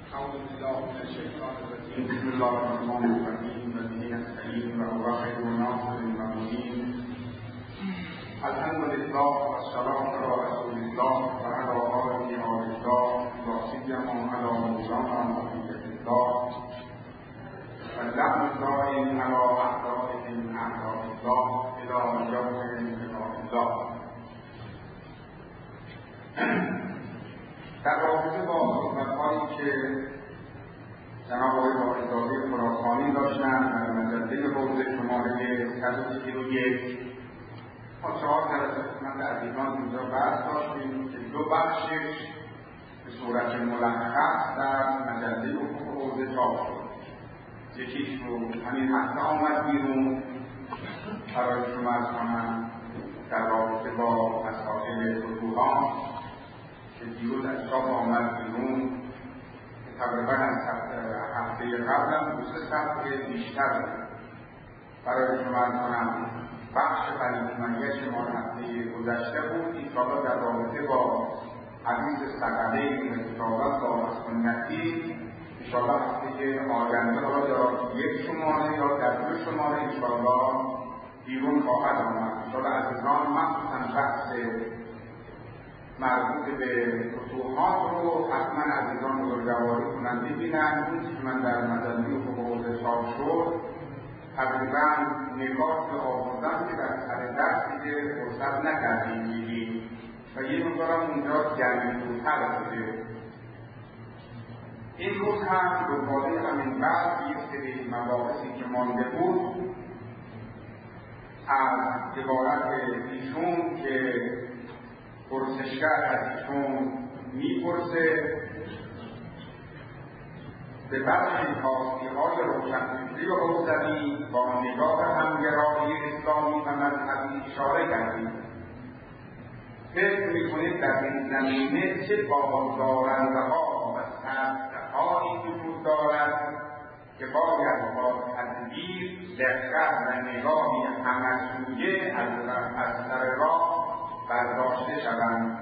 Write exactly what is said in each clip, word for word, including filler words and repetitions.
أعوذ بالله من الشيطان الرجيم. بسم الله الرحمن الرحيم. وبه نستعين وهو خير الناصر المعين. الحمد لله والسلام على رسول الله وعلى آله الله وصحبه على مولانا محمد الله واللعنة دائم على أعدائهم أعداء الله إلى يوم لقاء الله. در رابطه با صحبت‌هایی که جناب آقای باقرزاده خراسانی داشتند در مجله حوزه شماره صد و سی و یک ما چهار جلسه خدمت عزیزان اینجا بحث داشتیم که دو بخشش به صورت ملخص در مجله حوزه چاپ شد. یکیش رو همین هفته آمد بیرون برای شما از کنم در رابطه با مسائل فتوحات که دیروز از چاپ آمد بیرون که تقریبا از هفته قبل هم دو سه صفحه بیشتر برای شما از کنم بخش فریضمندیش ما هفته گذشته بود. انشاءالله در رابطه با حدیث ثقلین و کتابت با سنتی انشاءالله هفته آینده حالا در یک شماره یا در دو شماره انشاءالله بیرون خواهد آمد. انشاءالله عزیزان مخصوصا بحث مربوط به فتوحات رو حتما عزیزان بزرگواری کنند ببینن. اون که من در مجله حوزه چاپ شد تقریبا نگاه به آوردن که در سر درس دیگه فرصت نکردیم دیدیم و یه مقدارم اونجا جنگی‌تر بوده. این روز هم دوباره همین بعد یک سری مباحثی که مانده بود از عبارت ایشون که پرسشگر از ایشون میپرسه به برخی خواستی‌های روشنفکری و حوزوی با نگاه همگرایی اسلامی و مذهبی اشاره کردیم. فکر میکنید در این زمینه چه بازدارنده‌ها و سخت‌هایی وجود دارد که باید با تدبیر دقت و نگاهی همسویه از سر راه برداشته شوند.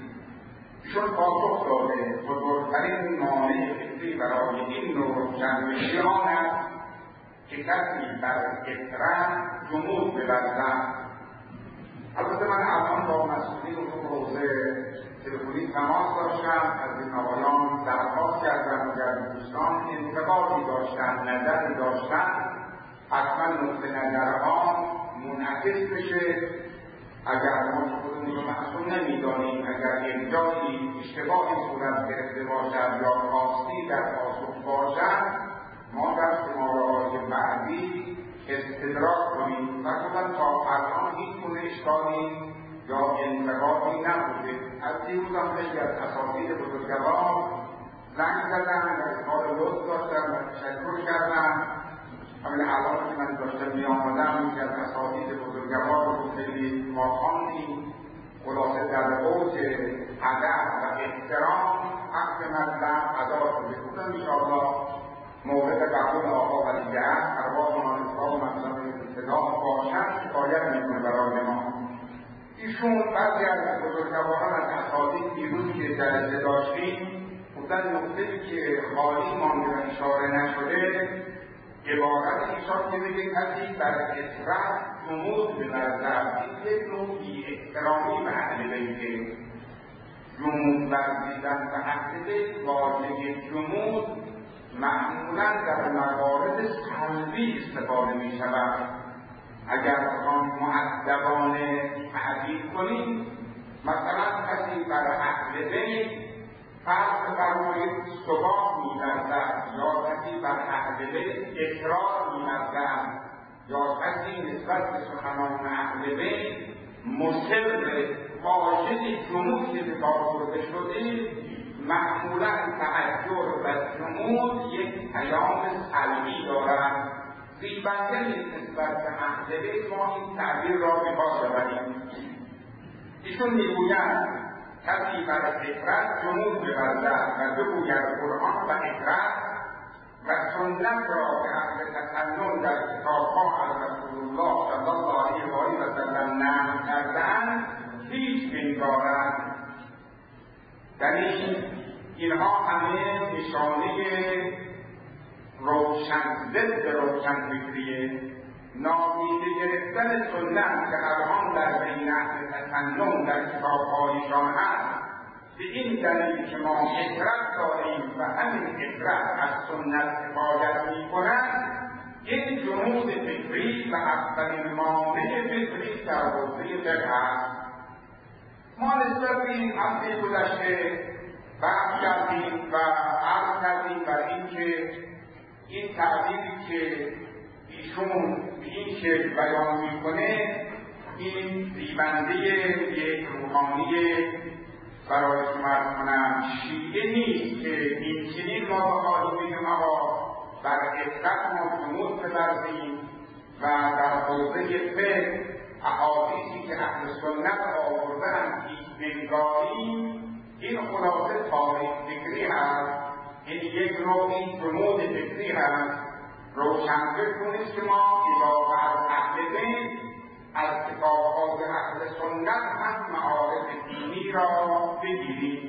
ایشون پاسخ داده بزرگترین مانع فکری برای این نوع جنبشی آن است که کسی بر اطرح جمود ببرزد. البته من الان با مسئولین تو حوزه تلفنی تماس داشتم، از این آقایان درخواست کردم اگر دوستان انتقادی داشتن نظری داشتن حتما نقطه نظرها منعکس بشه. اگر ما خودمون رو محسوب نمی‌دانیم، اگر یک جایی اشتباهی صورت گرفته باشد یا خواستی در پاسخ باشد ما در شماره‌های بعدی استدراک کنیم و خودم تا الان هیچ گونه اشکالی یا انتقادی نبوده. از دیروز هم خیلی از اساتید بزرگوار زنگ زدن و اظهار لطف داشتن و تشکر کردن. همین الان که من داشتم می آمدم که از اساتید بزرگوار رو خیلی ما خواندیم خلاصه در اوج ادب و احترام حق مطلب ادا شده بودم. انشاءالله مورد قبول آقا و دیگر ارواح مانسا و مطلب ابتدا باشد شکایت میکنه برای ما. ایشون بعضی از بزرگواران از اساتید دیروز که جلسه داشتیم گفتن نقطه‌ای که خالی مانده و اشاره نشده عبارت ایشان که بگه کسی بر اطرح جمود ببرزد. این یک نوع بی احترامی به اهل بیته. جمود ورزیدن به اهل بیت واژه جمود معمولا در موارد سلبی استفاده می شود. اگر بخوام مؤدبانه تعبیر کنیم مثلا کسی بر اهل بیت فرض فرمایید ثبات می‌ورزد یا کسی بر اهل بیت اصرار می‌ورزد یا کسی نسبت به سخنان اهل بیت مصر واجد جمود که به کار برده شده معمولا تعجر و جمود یک پیام سلبی دارد. زیبنده نیست نسبت به اهل بیت ما این تعبیر را به کار ببریم. ایشون میگویند کسی بر اطرح جمود ببرزد و بگوید قرآن و اطرح و سنت را که اهل تسنن در کتابها از رسول الله صلی الله علیه و سلم نقل کرده‌اند هیچ بنگارند. یعنی اینها همه نشانه روشن ضد روشن فکریه، نادیده گرفتن سنت که الان در بین اهل تسنن در کتاب‌هایشان هست، به این دلیل که ما اطرت داریم و همین اطرت از سنت حفاظت می‌کند، یک جمود فکری و اولین مانع فکری در حوزه فقه است. ما نسبت به این هفته گذشته بحث کردیم و عرض کردیم بر اینکه این تعبیری که ایشون به این شکل بیان میکنه این زیبنده یک روحانی برای شما عرض کنم شیعه نیست که این چنین ما بخواهیم بگیم آقا بر اطلاق ما جمود ببرزیم و در حوزه فقه احادیثی که اهل سنت آوردن بنگاریم، این خلاصه تاریخ فکری هست، این یک نوعی جمود فکری هست. روشن فکر کنید که ما اضافه از اهل بیت از کتاب‌های اهل سنت هم معارف دینی را بگیریم.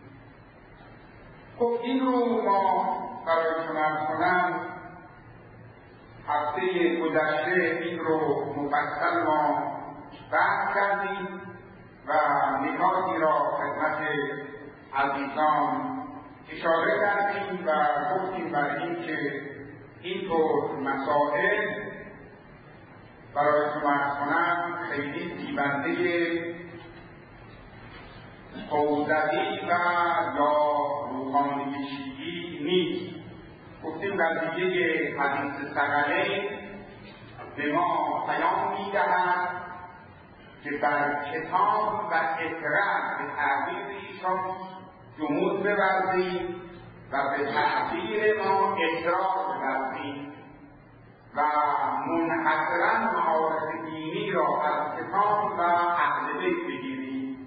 خب این رو ما برای شما کنم هفته گذشته این رو مفصل ما بحث کردیم و نکاتی را خدمت عزیزان اشاره کردیم و گفتیم بر این که اینطور مسائل برای شما کنم خیلی زیبنده قوزدی و یا روحانی شیعی نیست. گفتیم در دیگه حدیث ثقلین به ما پیام میدهد که بر کتاب و اطرح به تعبیر ایشان جمود بورزیم و به تعبیر ما اصرار بورزیم و منحصرا معارف دینی را از کتاب و اهل بیت بگیریم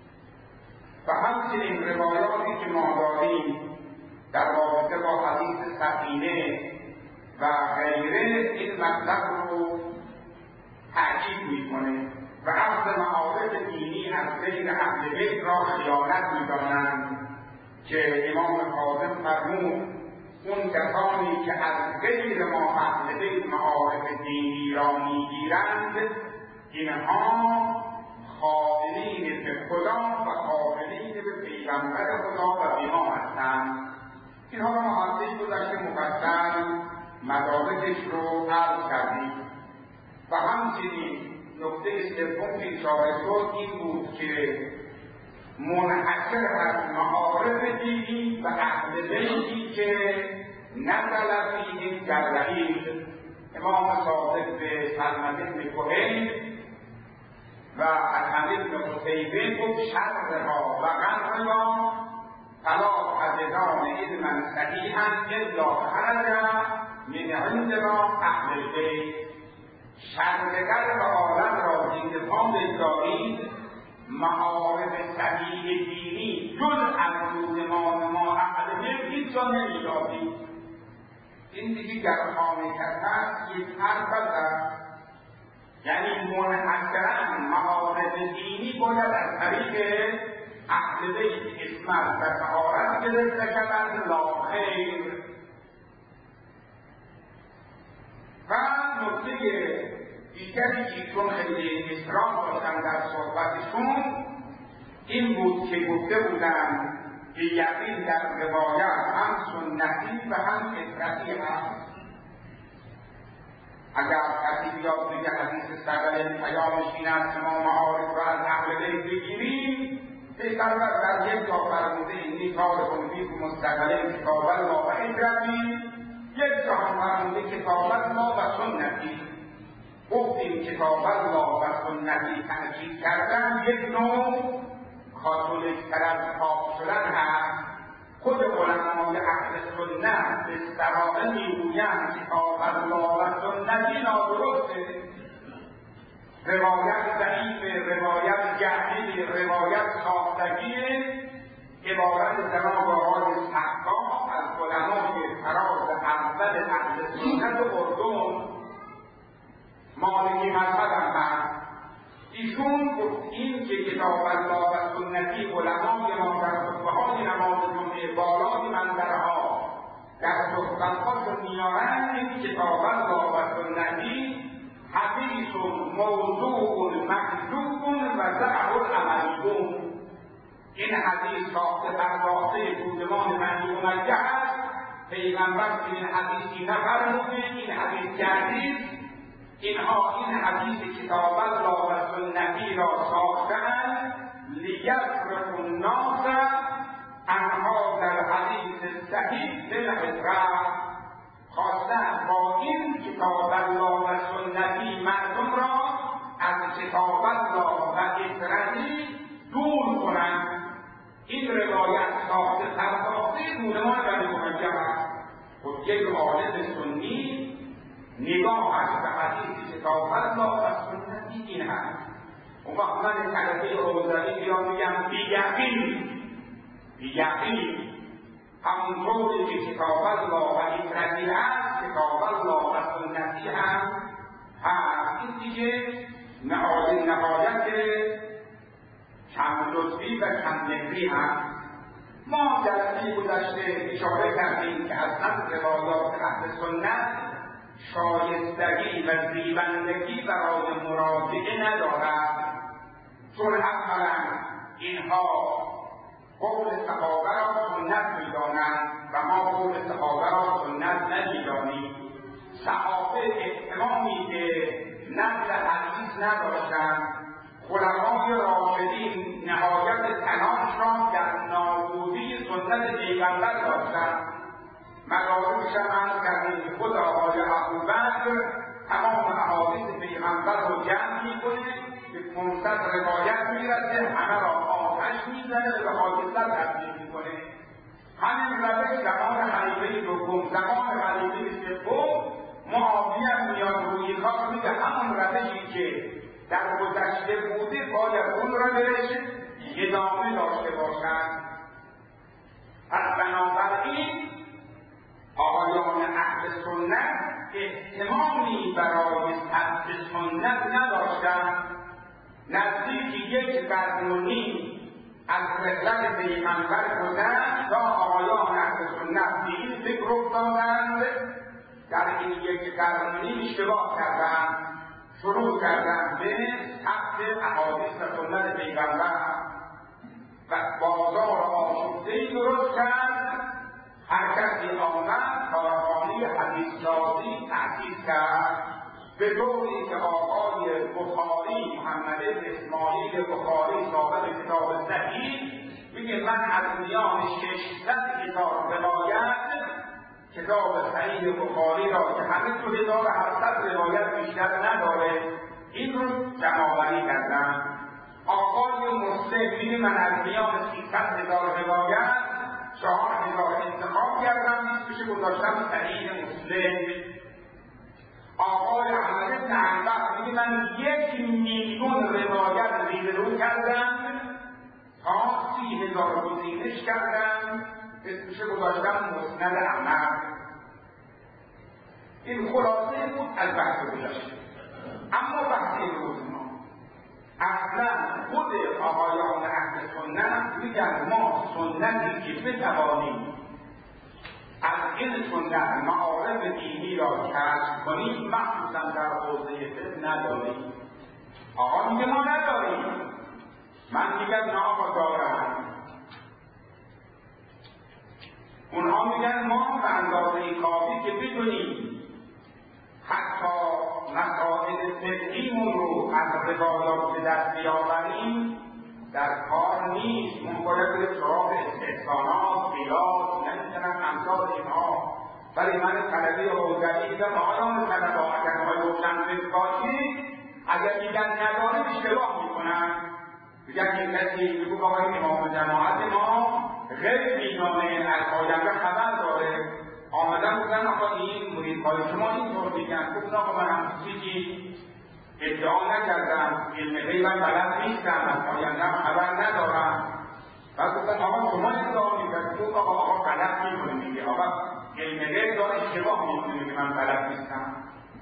و همچنین روایاتی که ما داریم در رابطه با حدیث سفینه و غیره این مطلب رو تأکید میکنه و اصل معارف دینی از بین اهل بیت را خیانت میدانند که امام کاظم فرمود اون کسانی که از غیر ما اهل بیت معارف دینی را میگیرند اینها خائنین به خدا و خائنین به پیغمبر خدا و به ما هستند. اینها را ما هفته گذشته مفصل مدارکش رو عرض کردیم و همچنین نکته سوم که اشاره شد این بود که منحصر از معارف دینی و اهل بیتی که نزل فیهم جرعید امام صادق به سلمة بن کهیل و حسن بن قتیبه گفت شرها و غرها فلا تجدان علما صحیحا الا خرج من عندنا اهل البیت. شرگر و عالم را زیر پا بگذارید معارف صحیح دینی جز از روز ما ما اهل بیت هیچ جا نمی‌یابید. این دیگه گر خانه کرده یک حرف است، یعنی منحصرا معارف دینی باید از طریق اهل بیت اسمت و طهارت گرفته شود لا خیر. و نکته دیگری که چون خیلی اصرار داشتن در صحبتشون این بود که گفته بودن که یقین در روایت هم سنتی و هم اطرتی هست. اگر کسی بیاد بگه حدیث ثقلین پیامش این است که ما معارف را از اهل بیت بگیریم، پیغمبر در یک جا فرموده اینی کارکم فیکم الثقلین کتاب الله و اطرتی، یک جا هم فرموده کتاب الله و سنتی. گفتیم کتاب الله و سنتی تأکید کردن یک نوع کاتولیک تر از پاک شدن هست. خود علمای اهل سنت به صراحه میگویند کتاب الله و سنتی نادرسته، روایت ضعیف، روایت جعلی، روایت ساختگی، عبارت جناب آقای سقا از علمای فراز اول اهل سنت اردن مالکی مذهب هم هست. ایشون گفت این که کتاب الله و سنتی علمای ما در خطبه‌های نماز جمعه بالای منبرها در صحبت‌هاشون میارن این کتاب الله و سنتی حدیث موضوع مکذوب و ضعف العملیون. این حدیث ساخته پرداخته بودمان بنی امیه است. پیغمبر این حدیثی نفرموده، این حدیث جدید، اینها این حدیث کتاب الله و سنتی را ساختند لیصرف الناس عنها در حدیث صحیح بالعبرة. خواستند با این کتاب الله و سنتی مردم را از کتاب الله و عبرتی دور کنند. این روایت ساخته پرداخته بودمان بنی امیه است. خود یک عالم سنی نگاهش به حدیث کتاب الله و سنتی این هست. اون وقت من طلبه اوزاری بیان میگم بی‌یقین بی‌یقین همونطوری که کتاب الله و عبرتی هست کتاب الله و سنتی هم هست. این دیگه نهایت نهایت چند لطفی و چند مهری هست. ما جلسه گذشته اشاره کردیم که اصلا روایات اهل سنت شایستگی و زیبندگی برای مراجعه ندارد، چون اولا اینها قول صحابه را سنت می‌دانند و ما قول صحابه را سنت نمی‌دانیم. صحابه احترامی به نقل حدیث نداشتند. خلفای راشدین نهایت تلاش را در نابودی سنت پیغمبر داشتند. مدارکش هم عرض کردیم که خود آقای ابوبکر تمام احادیث پیغمبر رو جمع میکنه، به پانصد روایت میرسه، همه را آتش میزنه و به حادثه تبدیل میکنه. همین روش زمان خلیفه دوم، زمان خلیفه سوم معاویه هم میاد روی کار میگه همون روشی که در گذشته بوده باید اون را بهش ادامه داشته باشند. پس بنابراین آقایان اهل سنت اهتمامی برای سبب سنت نداشتند. نزدیک یک قرن و نیم از رحلت پیغمبر گذشت تا آقایان اهل سنت به این فکر افتادند در این یک قرن و نیم اشتباه کردند، شروع کردند به ثبت احادیث و سنت پیغمبر و بازار آشفته‌ای درست کرد. هر کسی آمد کارخانه حدیث‌سازی تأسیس کرد، به طوری که آقای بخاری محمد بن اسماعیل بخاری صاحب کتاب صحیح میگه من از میان ششصد هزار روایت کتاب صحیح بخاری را که همه تو هزار و هفتصد روایت بیشتر نداره این رو جمع‌آوری کردم. آقای مسلم میگه من از میان سیصد هزار روایت چهار هزار انتخاب کردم، میشه گذاشتم صحیح مسلم. آقای احمد بن حنبل میگه من یک میلیون روایت ریزرو کردم تا سی هزار گزینش کردم، اسمش گذاشتم مسند احمد. این خلاصه بود از بحث گذشته. اما بحث امروز ما اصلا خود آقایان اهل سنت میگن ما سنتی که بتوانیم از این سنت معارف دینی را کشف کنیم مخصوصا در حوزه فقه نداریم. آقا میگه ما نداریم، من میگم نه آقا دارم. اونها میگن ما به اندازه کافی که بدونیم حتی مسائل فقهیمون رو از روایات به دست بیاوریم در کار نیست. اون باید به سراغ استحسانات، قیاس، نمیتونم امثال اینها. ولی من طلبی حوزوی دیدم آقایان طلبه اگر ما روشن فکر باشید اگر میگن نداریم اشتباه میکنن. میگن این کسی میگو آقای امام جماعت ما غیر میدانه از آینده خبر داره، آمدن بودن آقا این مریدهای شما اینطور میگن. گفتن آقا من هم چیزی ادعا نکردم، علم غیب من بلد نیستم، از آینده خبر ندارم. بعد گفتن آقا شما ادعا میکنید، گفت آقا آقا غلط میکنه میگه آقا علم غیب داره اشتباه میکنه میگه من بلد نیستم.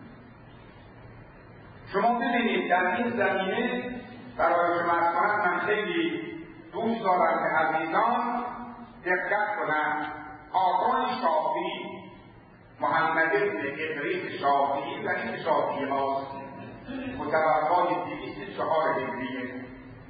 شما ببینید در این زمینه برای شما اصلا من خیلی دوست دارم که عزیزان دقت کنند. آقای شافعی محمد محمد بن ادریس شافعی و این شافعی هاست، متوفای دویست و چهار هجریه.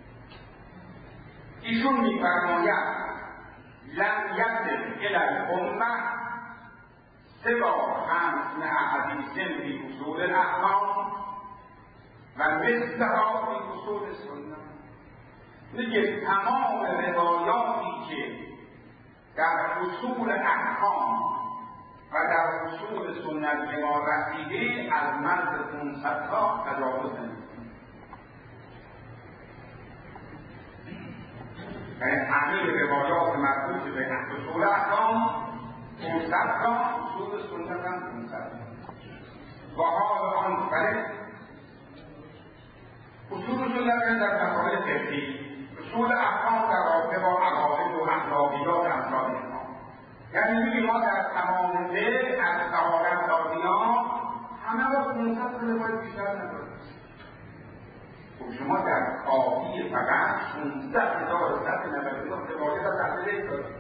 ایشون می‌فرماید لم یصل الی الامه سوى خمس احادیث فی اصول الاحکام و مثلها فی اصول السنه. میگه تمام روایاتی که در اصول احکام و در اصول سنت به ما رسیده از مرز پانصد تا تجاوز نمی‌کنه. یعنی همه روایات مربوط به اصول احکام پانصد تا، اصول سنت هم پانصد تا. و حال آن فرق اصول سنت در مسائل فقهی، اصول احکام در رابطه با عقاید و اخلاقیات امثال اینها. یعنی میگه ما در تمام دل از شهادت دادیان همه را پانصد تا روایت بیشتر نداریم. خب شما در کافی فقط شانزده هزار و صد و نود و نه روایت از اهل بیت دارید.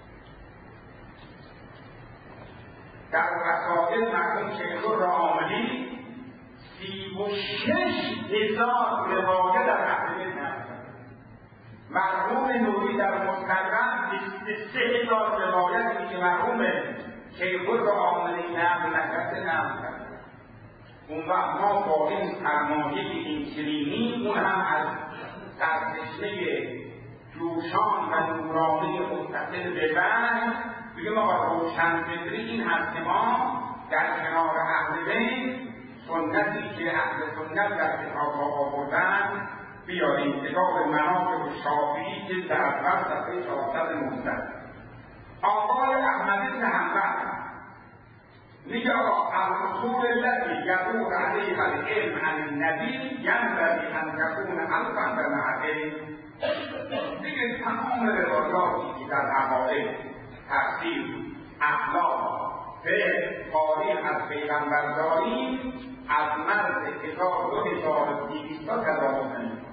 در رسائل مرحوم شیخ الرحمانی سی و شش هزار روایت در اهل بیت نقل. مرحوم نوری در مستدرک بیست و سه هزار روایتی که مرحوم شیخ الرحمانی نقل نکرده نقل کرده. اون وقت ما با این سرمایه اینسولینی، اون هم از سرچشمه جوشان و نورانی متصل به وحی، بگیم آقا روشنفکری این هست که ما در کنار اهل بیت سنتی که اهل سنت در کتاب‌ها آوردن بیاریم. کتاب مناقب شافعی جلد اول صفحه چهارصد و نوزده. آقای احمد بن حنبل میگه آقا الاصول التي يدور عليها العلم عن النبي ينبغي ان تكون الفا بمعدل. میگه تمام روایاتی که در عقاید، تفسیر، اخلاق، فقه، تاریخ از پیغمبر داریم از مرز کتاب دو هزار و دویست تا تجاوز نمی‌کنه.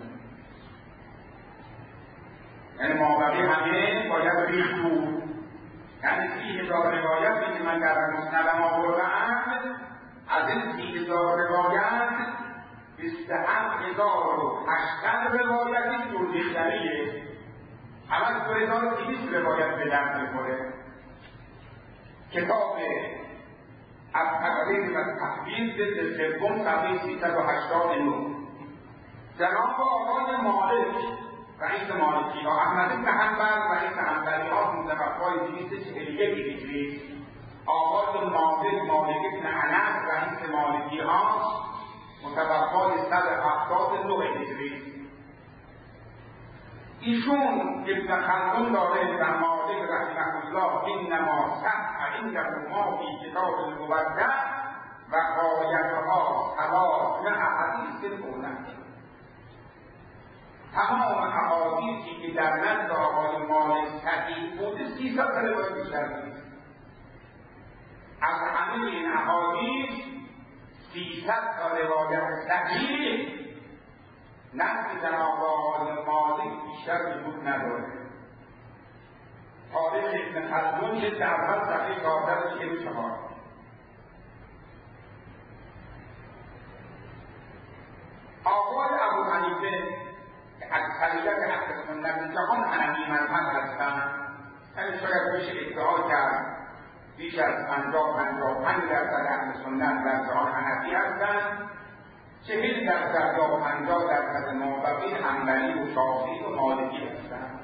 یعنی مابقی همه باید ریخت بود. یعنی سی هزار روایتی که من در مسندم آوردم، از این سی هزار روایت بیست و هفت هزار و هشتصد روایتی جزئیه، همه از دو هزار و دویست روایت به درد می‌خوره. کتاب از تقریب و تحویل جلد سوم صفحه سیصد و هشتاد و نه. جناب آقای مالک رئیس مالکی ها، احمد بن حنبل رئیس حنبلی ها، متوفای دویست و چهل و یک هجری. آقای مالک مالک بن انس رئیس مالکی ها، متوفای صد و هفتاد و نه هجری. ایشون ابن خلدون داره در مالک رحمه الله انما صح عنده ما فی کتاب المودع و غایتها ثلاث احادیث اولن. تمام احادیثی که در نزد آقای مالک صحیح بوده سیصد تا روایت بیشتر نیست. از همه این احادیث سیصد تا روایت صحیح نزد جناب آقای مالک بیشتر وجود نداره. تاریخ ابن خلدون که در اول صفحه چهارصد و چهل و چهار. آقای ابو حنیفه اکثریت اهل سنت جهان حنفی مذهب هستند. یعنی شاید بشه ادعا کرد بیش از پنجاه پنجاه و پنج درصد اهل سنت در جهان حنفی هستند. چهل درصد یا پنجاه درصد مابقی حنبلی و شافعی و مالکی هستند.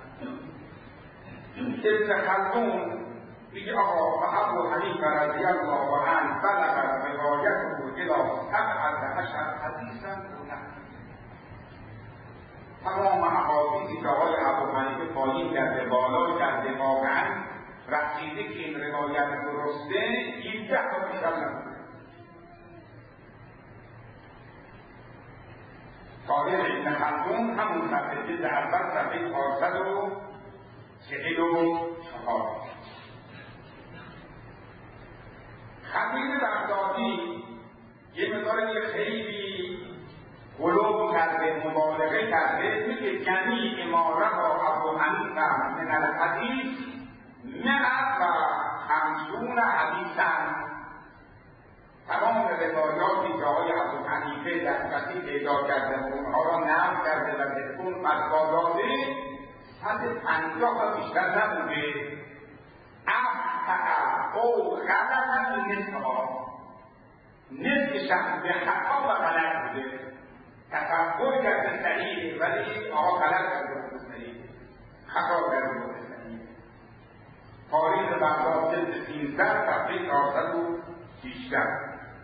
ابن خلدون میگه آقا و ابو حنیفه رضی الله عنه بلغ روایته الی سبعة عشر حدیثا هناك. تمام احادیثی که آقای ابو حنیفه پایین کرده بالا کرده واقعا رسیده که این روایت درسته هفده تا بیشتر نبوده. تاریخ ابن خلدون همون صفحه جلد اول صفحه چهارصد و چهل و چهار. خطیب بغدادی یه مقدار خیلی غلو کرده، مبالغه کرده، میگه جمیع ما روی ابو حنیفه من الحدیث مئة و خمسون حدیثا. تمام روایاتی که آقای ابوحنیفه دسترسی پیدا کرده اونها را نقل کرده و ذکر فتوا داده صد پنجاه و بیشتر نبوده. اخطأ او غلط نصفها، نصفشم به خطا و غلط بوده. تصور کرده صحیح ولی آقا غلط کرده صحیح، خطا کرده صحیح. تاریخ بغداد جلد سیزده صفحه چهارصد و شانزده.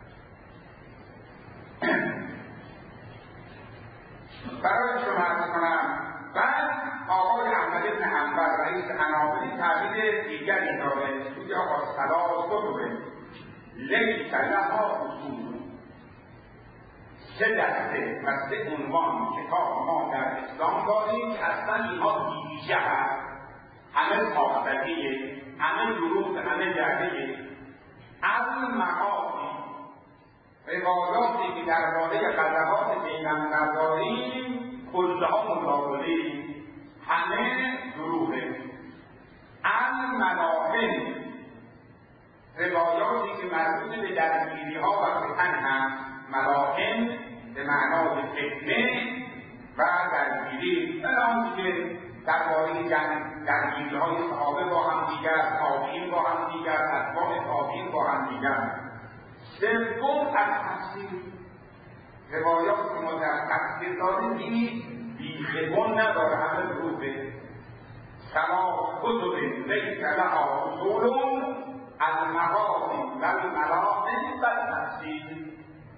برای شما عرض کنم بعد آقای احمد بن حنبل رئیس حنابلة تعبیر دیگری داره توی آقا ثلاث کتب لیس لها اصول، سه دسته و سه عنوان کتاب ما در اسلام داریم که اصلا اینها بیویژه هست، همه ساختگیه، همه دروغ، همه جعلیه. از معاصی روایاتی که درباره غزوات پیغمبر داریم کلها مداوله، همه دروغه. از ملاحم روایاتی که مربوط به درگیری ها و فتن هست، ملاحم به معنای فتنه و درگیری، الان که درباره درگیری های صحابه با هم دیگر، تابعین با هم دیگر، اتباع تابعین با هم دیگر. سوم از تفسیر، روایات که ما در تفسیر داریم نیست بیخبون نداره، همه دروغه. ثلاث کتب لیس لها اصول المقاصد و الملاحم و التفسیر.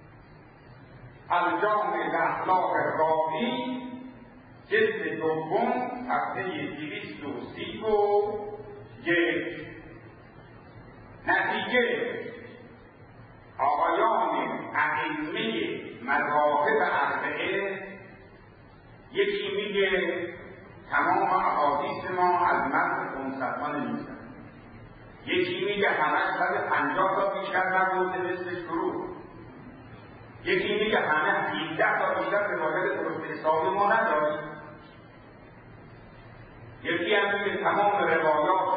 الجامع الاخلاق الراوی جلد دوم صفحه دویست و سی و یک. نتیجه آقایان ائمه مذاهب اربعه، یکی میگه تمام احادیث ما از متن خمسطا نمی‌گذره، یکی میگه همش صد و پنجاه تا بیشتر نبوده مثل شروع، یکی میگه همه هجده تا بیشتر روایت درست حسابی ما نداریم، یکی هم میگه تمام روایات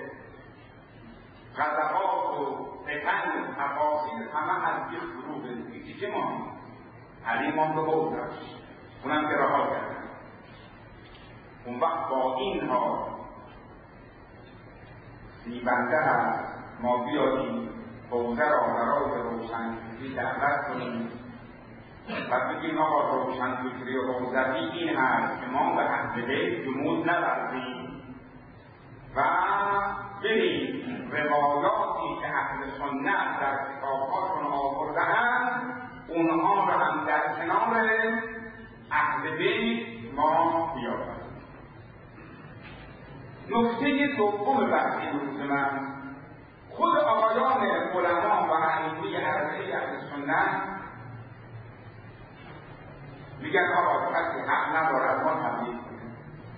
غزوات و فتن و تفاصیل همه از یک دروغه. یکی که ما علی ما رو بودش اونم که رها کردن. اون وقت با این ها نیبنده هست ما بیاییم حوزه را برای روشنفکری دعوت کنیم و بگیم آقا روشنفکری و حوزوی این هست که ما به اهل بیت جمود نورزیم و بریم روایاتی که اهل سنت در کتابهاشون آورده‌اند اونها را هم در کنار اهل بیت ما بیاوریم. نکته دوم بحث امروز من، خود آقایان علما و ائمه اربعه اهل سنت میگن آقا کسی حق ندارد ما تبلیغ کنیم.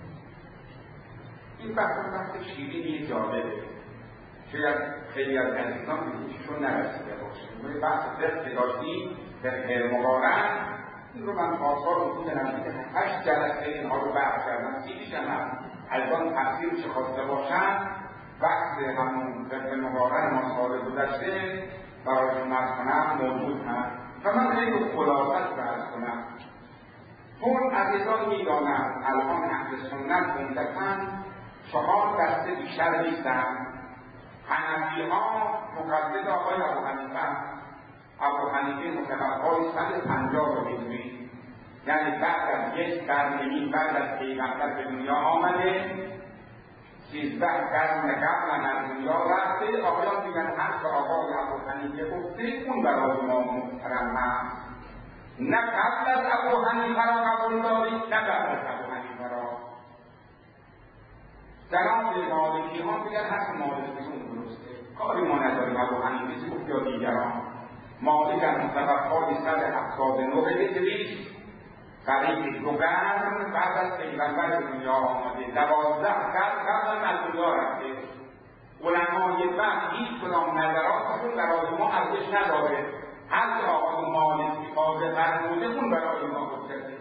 این بحث بحث شیرینی جالبه، شاید خیلی از عزیزان به گوششون نرسیده باشه. ما بحث فقه که داشتیم فقه مقارن، این رو من آثار رو خوندم که هشت جلسه اینها رو بحث کردم، سیدیش هم از آن تفسیرش خواسته باشم وقت همون فقه مقارن ما سال گذشته برایشون عرض کنم موجود هست و من خیلی خلاصت بحث کنم. چون عزیزان میدانم الان اهل سنت عمدتاً چهار دسته بیشتر نیستند. حنفی‌ها مقلد آقای ابوحنیفه، ابوحنیفه متوفای صد و پنجاه هجری، یعنی بعد از یک قرن بعد از پیغمبر به دنیا آمده، سیزده قرن قبل از دنیا رفته. آقایان میگن هر که آقای ابوحنیفه گفته اون برای ما محترم هست، نه قبل از ابوحنیفه را قبول دارید نه بعد از ابوحنیفه را. جناب مالکی ها میگن حق مالکیشون درسته، کاری ما نداریم ابوحنیفه گفت یا دیگران. مالک از متوفای صد و هفتاد و نه هجری قریب دو قرن بعد از پیغمبر دنیا آمده، دوازده قرن قبل از دنیا رفته. علمای بعد هیچ کدام نظراتشون برای ما ارزش نداره. هر که آقای مالکی تازه فرموده اون برای ما حجته.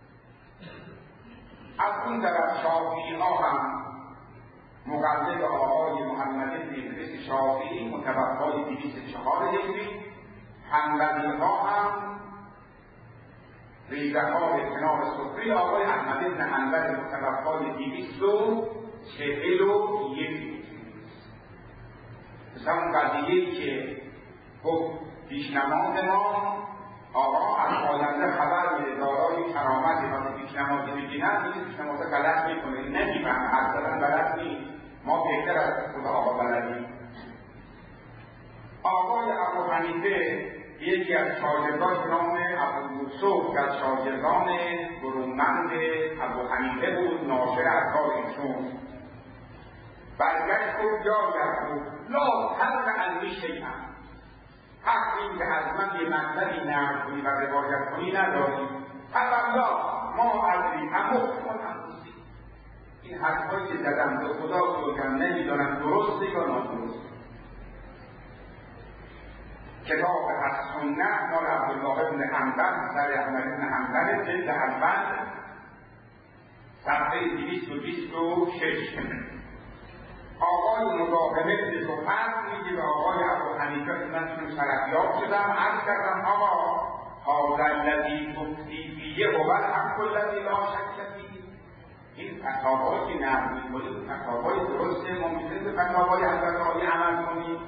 از اون طرف شافعی ها هم مقلد آقای محمد بن ادریس شافعی متوفای دویست و چهار هجری هموطنی‌ها هم ریزه ها به کنار سفره آقای احمد بن حنبل متوفای دویست و چهل و یک مثلا اون قضیه‌ای که گفت پیشنماز ما آقا از آینده خبر میده دارای کرامتی وقتی پیشنمازی میبینن این پیشنمازه غلط میکنه این نمیفهم حرف زدن بلد نیست ما بهتر از خود آقا بلدیم. آقای ابو حنیفه یکی از شاگردان نام ابو یوسف که از شاگردان برومند ابو حنیفه بود ناشر از کار ایشون برگشت گفت یا یعقوب لا تر عنی شیئا حق این که از من یه مطلبی نقل کنی و روایت کنی نداری فوالله ما ادری امخون انفسی این حرفایی که زدم به خدا سوگم نمیدانم درسته یا نادرسته. کتاب از سنت مال عبدالله بن حنبل سر احمد بن حنبل جلد اول صفحه دویست و بیست و شش. آقای مزاحم ابن زفر میگه به آقای ابو حنیفه من چون سرفیاب شدم عرض کردم آقا هذا الذی تفتی فیه هو الحق الذی لا شک فیه این فتاوایی که نقل می‌کنید فتاوای درسته ممکنه به فتاوای حضرت عالی عمل کنید.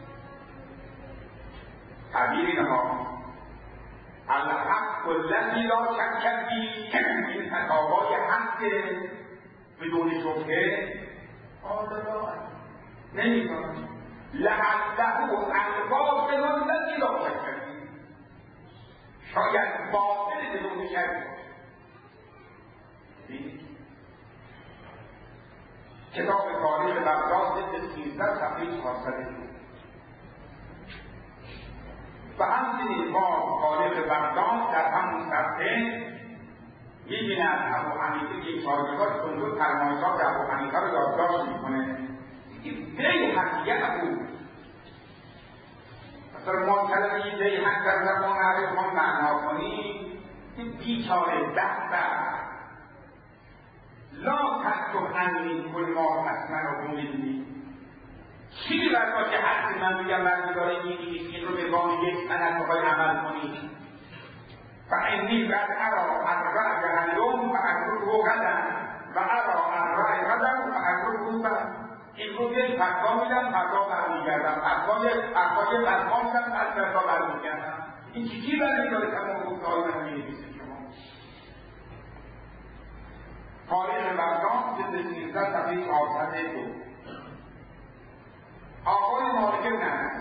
تعبیر اینها الحق الذی لا شک فیه این فتاوای حق بدون شبهه آدلا نمی‌کنم لعله الباطل الذی لا شک فیه شاید باطل بدون شک باشه. کتاب تاریخ بغداد جلد سیزده صفحه چهارصد و همچنین با تاریخ بغداد در همون صفحه می‌بیند ابو حنیفه که شاگردان کندو فرمایشات ابو حنیفه رو یادداشت میکنه دی حقیقت بود مثلا ما کلمه دی حق در زبان عربی ما معنا کنیم این بیچاره دست لا تکتب عنی کل ما حتما رو بومیدی چی برای که حتی من بگم برمیداره میدید این رو به وام یک سنت بخوای عمل کنید و اینی قد ارا الرأی اليوم و اکره غدا و ارا الرأی غدا و اکره بعد این رو یک فتوا میدم فتوا برمیگردم فتوای فتوای فتوا میدم از فتوا برمیگردم این چی برمیداره تمام گفته های من می‌نویسید شما. تاریخ بغداد جلد سیزده صفحه چهارصد و دو. آقای مالک بن انس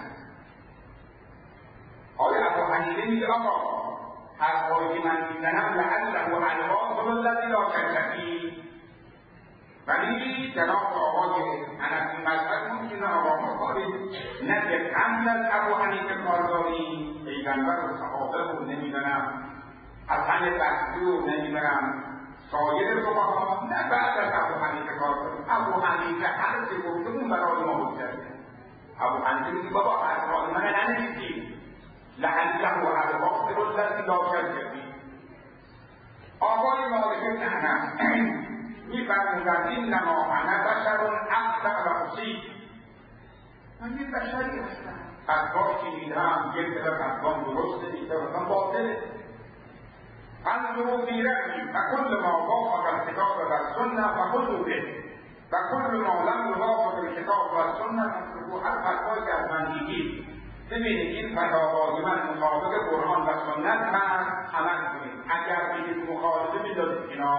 آقای ابو حنیفه میگه آقا حرفایی که من میزنم لعله الباطل الذی لا شک فیه ولی جناب آقای انس این مذهب ممکنه آقا مخالف نه که قبل از ابو حنیفه کارداری پیغمبر و صحابه رو نمیدانم حسن بصری رو نمیدانم سایر فقها نه بعد از ابو حنیفه کارداری ابو حنیفه هر چه گفته اون برای ما حجته. ابو حنیفه میگه بابا حرفای من ننویسید لعله الباطل الذی لا شک فیه. آقای مالک بن انس می‌فرمودند انما انا بشر اخطأ و اصیب من یه بشری هستم فتوایی که میدم یک طرف فتوام درسته یک طرف باطله انظروا فی رأیی فکل ما وافق الکتاب والسنة فخذوا به و کل ما لم یوافق الکتاب والسنة فاترکوه. هر فتوایی که از من میگید ببینید این فتاوای من مطابق قرآن و سنت هست عمل کنید اگر بگید مخالفه می‌ذارید کنار.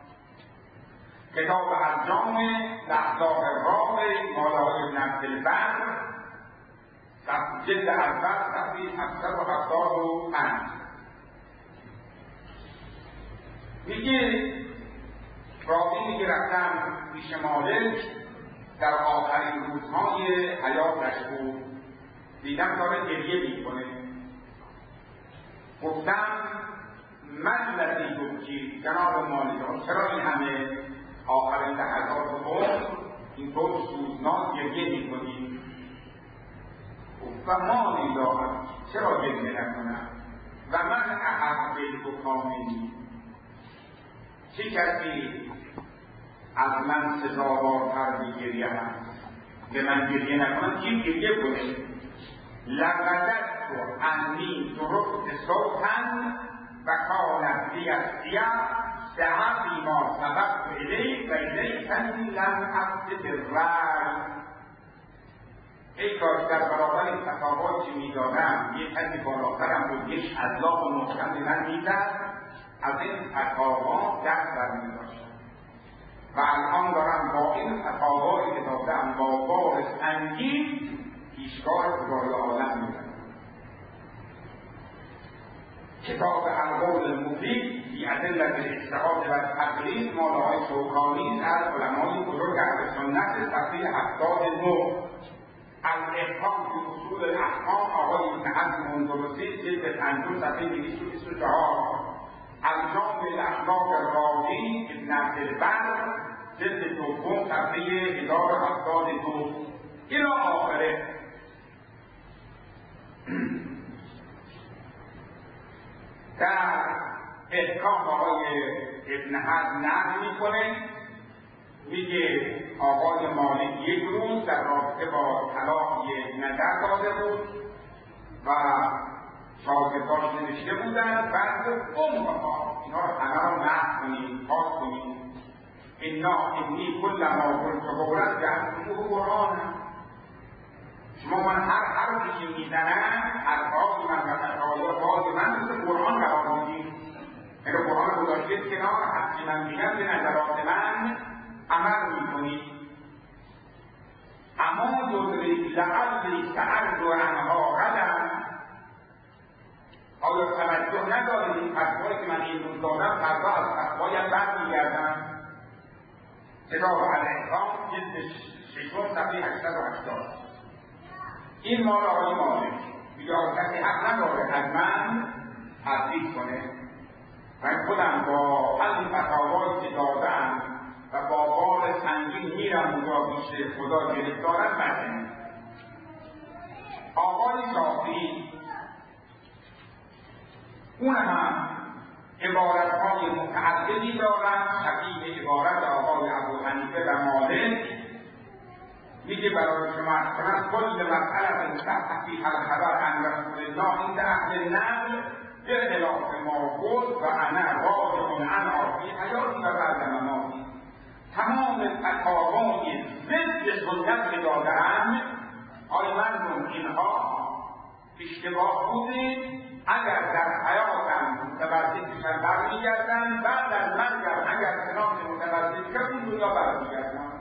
کتاب ارجام لحظات راه مال آقای ابن عبدالبر جلد اول صفحه هفتصد و هفتاد و پنج میگه راوی میگه رفتم پیش مالک در آخرین روزهای حیاتش بود دیدم داره گریه میکنه گفتم من لذی بکی جناب مالک چرا این همه آخرین لحظات عمر اینطور سوزناک گریه میکنی و ما میدارم چرا گریه نکنم و من احب بالکاملی چه کسی از من سزاوارتر به گریه هست به من گریه نکنم چی گریه کنه لقدت و انی درست صوتن و کانت لی السیه سعی ما سبقت الیک و الیک انی لم ابد بالرأی. ای کاش در برابر تفاوتی میدادم یک کسی بالاترم بود یک ادلاق و محکم به من میزد، از این تفاوت دست برمیداشتم و الان دارم با این تفاوتی که دادم با بار سنگین پیشگاه خدای عالم میزنم. کتاب القول المفید فی ادلة الاجتهاد و التقلید مال آقای شوکانی از علمای بزرگ اهل سنت صفحه هفتاد و نه. الاحکام فی اصول الاحکام آقای ابن حزم اندلسی جلد پنجم صفحه دویست و بیست و چهار. الجامع الاخلاق الراوی ابن عبدالبر جلد دوم صفحه هزار و هفتاد و دو الی آخره. در احکام آقای ابن حزم نقل میکنه، میگه آقای مالک یک روز در رابطه با طلاق یک نظر داده بود و شاگرداش نوشته بودن، بعد امها اینا رو همه رو نقل کنید پاس کنید. انا انی کل ما قلت قولت جهتموه قرآن. شما من هر حرفی که میزنن حرفای من و فتاوای باز من مثل قرآن قرار میدید. اگه قرآن گذاشتید کنار، حرفی من میگم به نظرات من عمل میکنید. اما یدرک لعلی سألت عنها غدا. آیا توجه ندارید این فتوایی که من این روز دادم فردا از فتوایم برمیگردم؟ کتاب الاحکام جلد ششم صفحه هشتصد و هشتاد. این مال آقای مالک میگه کسی حق نداره از من تبدیل کنه. من خودم با همین فتاوایی که دادم و با بار سنگین میرم اونجا پیش خدا گرفتارم بده. آقای شافعی اون هم عبارتهای متعددی دارن شبیه عبارت آقای ابو حنیفه و مالک. میگه برای شما اصلا کل مسئله تحت فیها الخبر عن رسول الله عند اهل النقل به خلاف ما قلت و انا راجع عنها فی حیاتی و بعد مماتی. تمام فتاوای ضد سنت که داده‌اند آیا مردم اینها اشتباه بوده؟ اگر در حیاتم متوجه بشن برمیگردن، بعد از مرگم اگر چنان متوجه بشن این دنیا برمیگردن.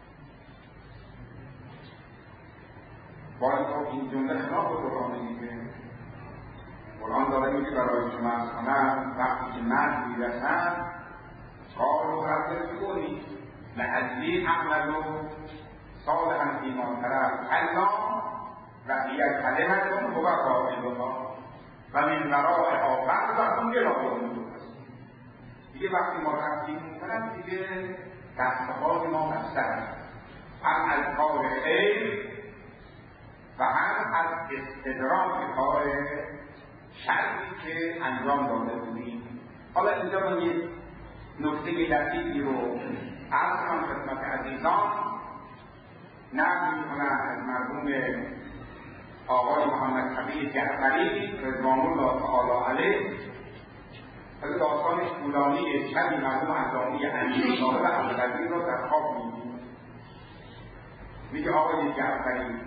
باید خب این جمله خلاف قرآن میگه. قرآن داره میگه برای شما از کنم وقتی که مرگ میرسن کار رو برگرد کنید لعلی اعملوا صالحا فیما ترک کلا و هی کلمة هو قائلها و من ورائها برزخ الی یوم دیگه وقتی ما رفتیم میکنم دیگه دسته‌های ما بسته است، هم از کار خیر و هم از استدراک کار شرعی که انجام داده بودیم. حالا اینجا من یک نکته لطیفی رو عرض کنم خدمت عزیزان. نقل میکنم از مرحوم آقای محمد کبیر جعفری رضوان الله تعالی علیه. از داستانش طولانی شبی مرحوم علامه امیری صاحب ابوالقدیر را در خواب می‌بینید. میگه آقای جعفری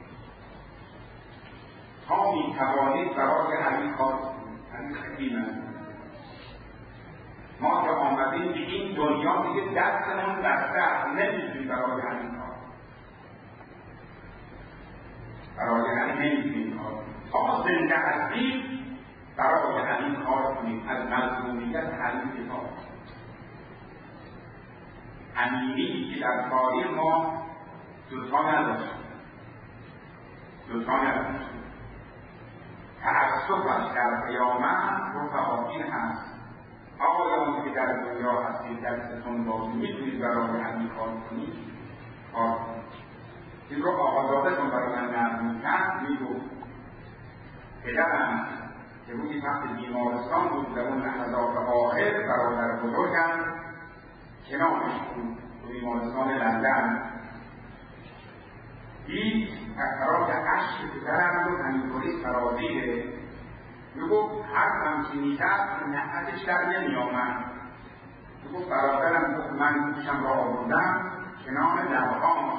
تا میتوانید برای علی کار کنید. علی خیلی من ما که آمدیم به این دنیا دیگه دستمون بسته نمیتونیم برای علی کار برای علی نمیتونیم کار کنیم. تا زنده هستیم برای علی کار کنیم. از مظلومیت علی کتاب امیری که در تاریخ ما دوتا نداشت دوتا نداشت تعصبش در قیامت رفقاین هست. آقایان که در دنیا هستید دستتون بازی میتونید برای علی کار کنید کار کنید. این رو آقازادتون برای من نرم میکرد میگفت پدرم که روی وقت بیمارستان بود در اون لحظات آخر برادر بزرگم کنارش بود تو بیمارستان لندن دید اثرات عشق پدرم رو حرفم که میکرد نعتش در نمیامد. گفت برادرم گفت من گوشم را آوردم کنار لبهاش.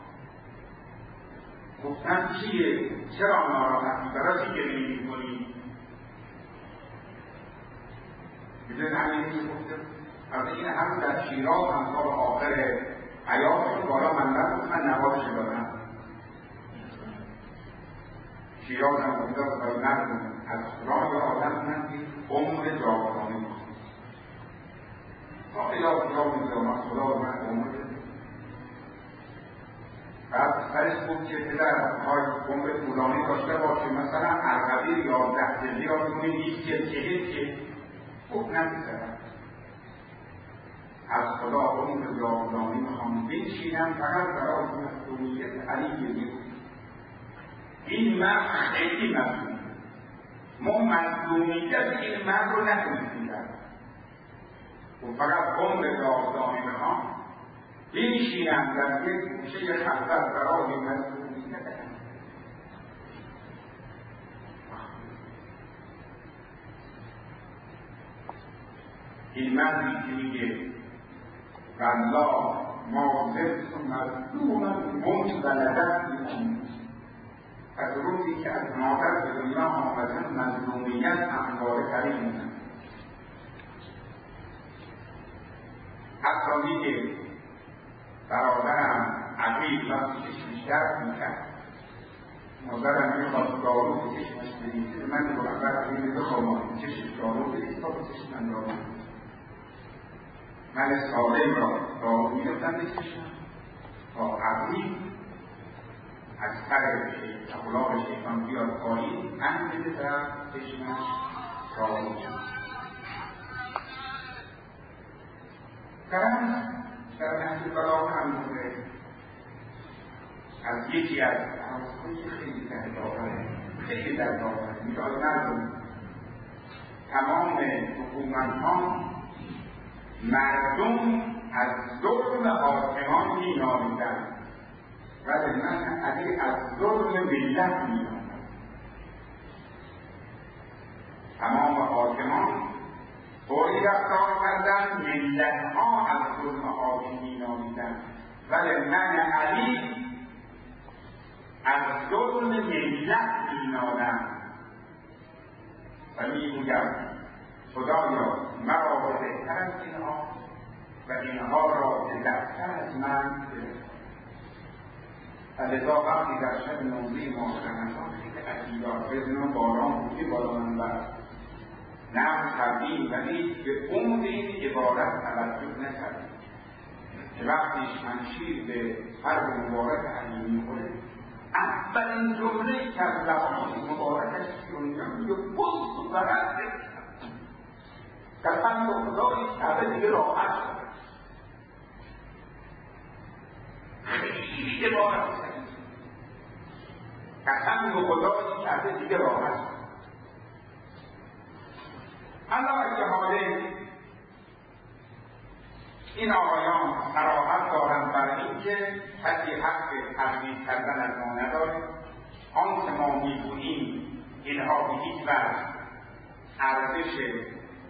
گفتم چیه؟ چرا ناراحتی؟ برای چی گریه می‌کنی؟ می‌دونید همین که گفته از این هم در شیراز هم سال آخر حیاتشون بالا منبر بود، من نوازش دادم. شیراز هم گفته باید نردون از راه آدم من که عمر جاودانه می‌خوام. تا خیلی آدم می‌دونم خدا رو من عمر بعد سرش بود که پدر های عمر طولانی داشته باشه، مثلا عرقبی یا ده جلدی را بکنید یک جلد چهل که خوب نمی‌ذارم. از خدا عمر جاودانی میخوام بنشینم فقط برای مظلومیت علی گریه کنم. این مرد خیلی مظلوم، ما مظلومیت این مرد رو نتونستیم کرد و فقط عمر جاودانی میخوام بنشینم در یک گوشه خلوت برای مظلومیت علی. این مردی که میگه والله ما زلت مظلوما منذ ولدتنی، از روزی که از مادر به دنیا آمدم مظلومیت همواره قریب می‌کنم. حتی میگه برادرم عقیل وقتی چشمش درد میکرد، مادرم میخواست دارو به چشمش بریزه، من رو اول عقیل بخوام چشمش دارو بریزه تا به چشم من دارو بریزه. من سالم را دارو می‌رفتم به چشمم تا عقیل از سر اخلاق شیطان بیاد پایین، هم بده در چشمش دارو بریزه. کرم در نهج البلاغه هم بوده از یکی از حواسهایی که خیلی در داغره خیلی در داغره میگه نردون تمام حکومت‌ها مردم از ظلم حاکمان می‌نالیدند، ولی من علی از ظلم ملت می‌نالم. تمام حاکمان طوری رفتار کردند ملت‌ها از ظلم حاکم می‌نالیدند، ولی من علی از ظلم ملت می‌نالم و می‌گویم خدایا مرا به بهتر از اینها و اینها را به بدتر از من بده. و لذا وقتی در شب نوزه ماه رمضان خیلی عجیبا بزن باران بودی بالا من بر نفس کردیم ولی به عمق این عبارت توجه نکردیم که وقتی شمشیر به فرد مبارک علی میخوره اولین جمله که از لبان مبارکش دنیا میگه بز و برد قسم به خدای کعبه دیگه راحت شد. خیلی عبارت شد قسم به خدای کعبه دیگه راحت شد. حالا اگه حاله این آقایان صراحت دارند برای اینکه کسی حق تبلیغ کردن از ما نداره، آنچه ما میگوییم اینها به هیچ وجه ارزش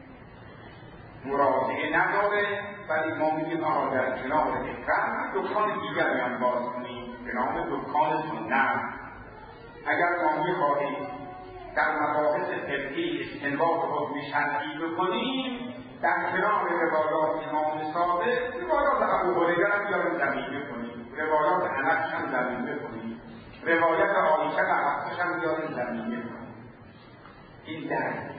مراجعه نداره، ولی ما میگیم آقا در کنار اقرار دکان دیگری هم باز کنیم به نام دکان سنت. اگر ما میخواهیم در مباحث فقهی استنباط حکم شرعی بکنیم در کنار روایات امام صادق روایات ابو هریره هم بیاریم زمینه کنیم، روایات انس هم زمینه کنیم، روایت عایشه و حفصه هم بیاریم زمینه کنیم. این درد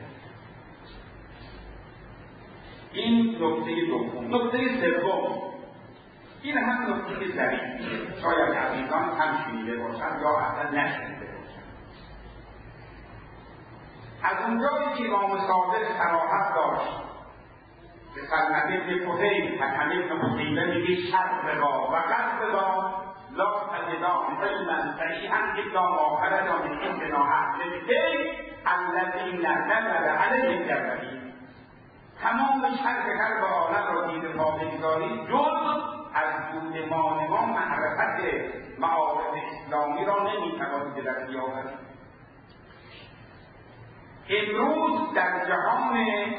این نکته دوم. نکته سوم این هم نکته ظریفیه، شاید عزیزان هم شنیده باشند یا اصلا نشنیده باشند. از اونجایی که امام صادق صراحت داشت به سلمت ابن فضیل حکم ابن حسینه میگه شر با و قصد با لا تجدان علما صحیحا الا ما خرج من عندنا اهل البیت الذین نزل علیهم الجبرئیل. تمام شرح قلب عالم را دید ما بگذارید جز از بودمان ما معرفت معارف اسلامی را نمیتوانید به دست بیاورید. امروز در جهان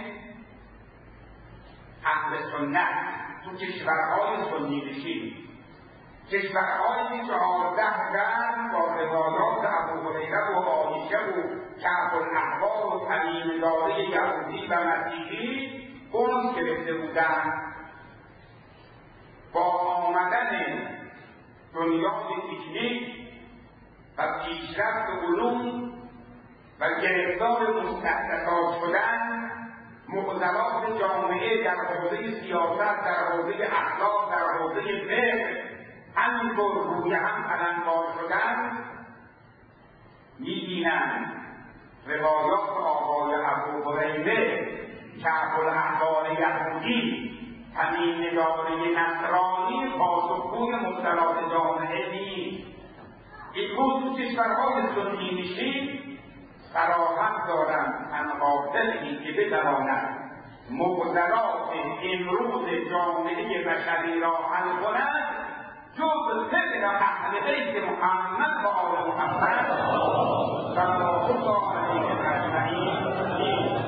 اهل سنت تو کشورهای سنی نشین، کشورهایی که چهارده قرن با روایات ابو هریره و عایشه و کعب الاحبار و تمیم‌داری یهودی و مسیحی انس گرفته بودند، با آمدن دنیای تکنیک و پیشرفت علوم و گرفتار مستحدثات شدن، معضلات جامعه در حوزه سیاست، در حوزه اخلاق، در حوزه فقه همینطور روی هم علنبار شدن، می‌بینند روایات آقای ابو هریره، کعب الاحبار یهودی، تمیم‌داری نصرانی پاسخگوی مشکلات جامعه نیست. این روز کشورهای سنی نشین صراحت دارند تنها دلی که بتواند معضلات امروز جامعه بشری را حل کند جز فکر اهل بیت محمد و آل محمد صلی الله علیه اجمعین نیست.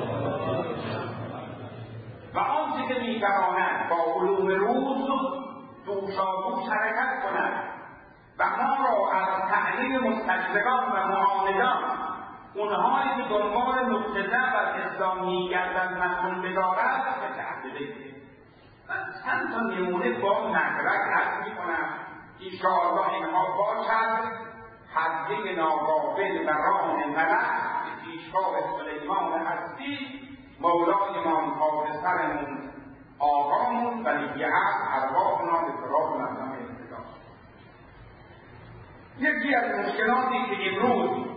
و آنچه که میتواند با علوم روز دوشادوش حرکت کند و ما را از تحلیل مستشرقان و معاندان، اونهایی که دنبال نقطه ضعف از اسلام میگردند مفهوم بدارد به تحلیل من چند تا نمونه با نظرک عرض میکنم انشاءالله اینها باشد حدیه ناقابل و ران ملک به پیشگاه سلیمان هستی مولای ما حافظترمون آقامون ولی عهد ارواحنا به فراق مردم اقتدار. یکی از مشکلاتی که امروز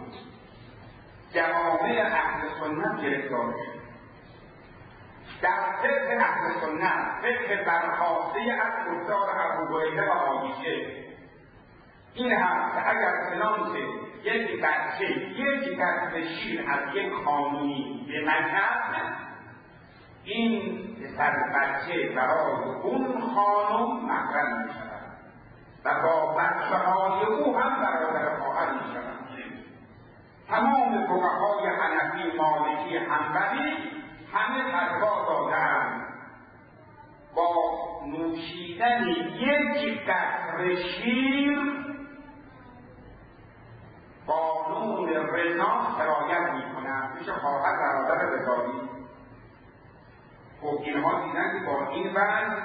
جوامع اهل سنت گرفتار شد در فقه اهل سنت، فقه برخاسته از گفتار ابو هریره و عایشه، این هست که اگر فلان یک بچه یک دست شیر از یک خانومی به مکد، این پسر بچه برای اون خانم محرم می شود و با بچه های او هم برادر خواهر می شود. تمام فقهای حنفی، مالکی، حنبلی همه فتوا دادند با نوشیدن یک قطره شیر قانون رضا سرایت میکنند. میشه خواهر برادر رضایی. خب اینها دیدن که با این وضع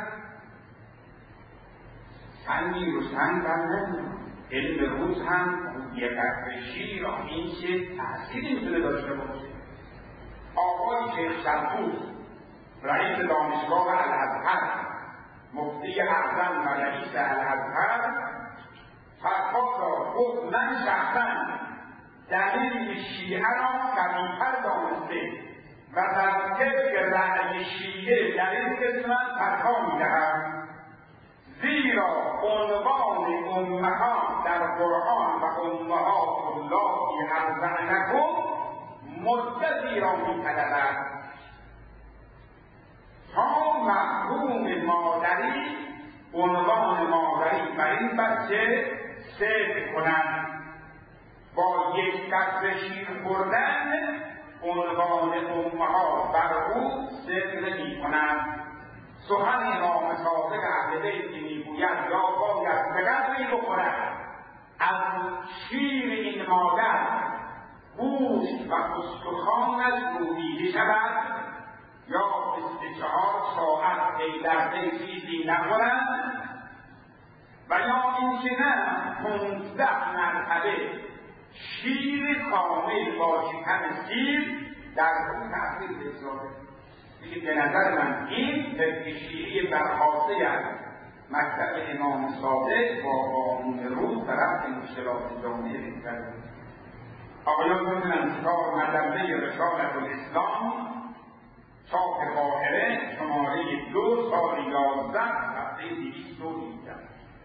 سنگی رو سنگ بندن، علم روز هم یک قطره شیر این چه تأثیری میتونه داشته باشه. آقای شیخ شلتوت رئیس دانشگاه الازهر، مفتی اعظم و رئیس الازهر فتوا داد، گفت من شخصا دلیل شیعه را قوی‌تر دانسته و در طبق رأی شیعه در این قسمت فتوا میدهم، زیرا عنوان امهات در قرآن و امهات الله ارضعنکم مدتی را می‌طلبد تا مفهوم مادری، عنوان مادری بر این بچه صدق کند. با یک قطره شیر خوردن عنوان امهات بر او صدق نمی‌کند. سخن امام صادق اهل بیت که میگوید یا باید به قدری بخورد از شیر این مادر گوشت و استخوانش روییده شود یا بیست و چهار ساعت پی در پی چیزی نخورد، و یا اینکه نه پانزده مرتبه شیر کامل با شکم سیر در اون تأثیر بگذاره. دیگه به نظر من این تفکیشی برخواسته از مکتب امام صادق با قانون روز و رفت مشکلات جامعه بگذاره. آقایان می‌دونن کتاب مجله رسالة الاسلام چاپ قاهره شماره دو سال یازده صفحه دویست و هجده.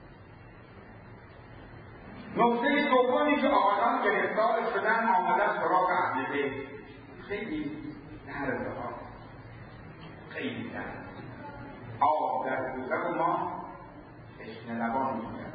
نکته دومی که آقایان گرفتار شدن آمدن سراغ اهل بیت خیلی نرده ها، خیلی نرده آب در روزه و ما تشنه لبان میگن.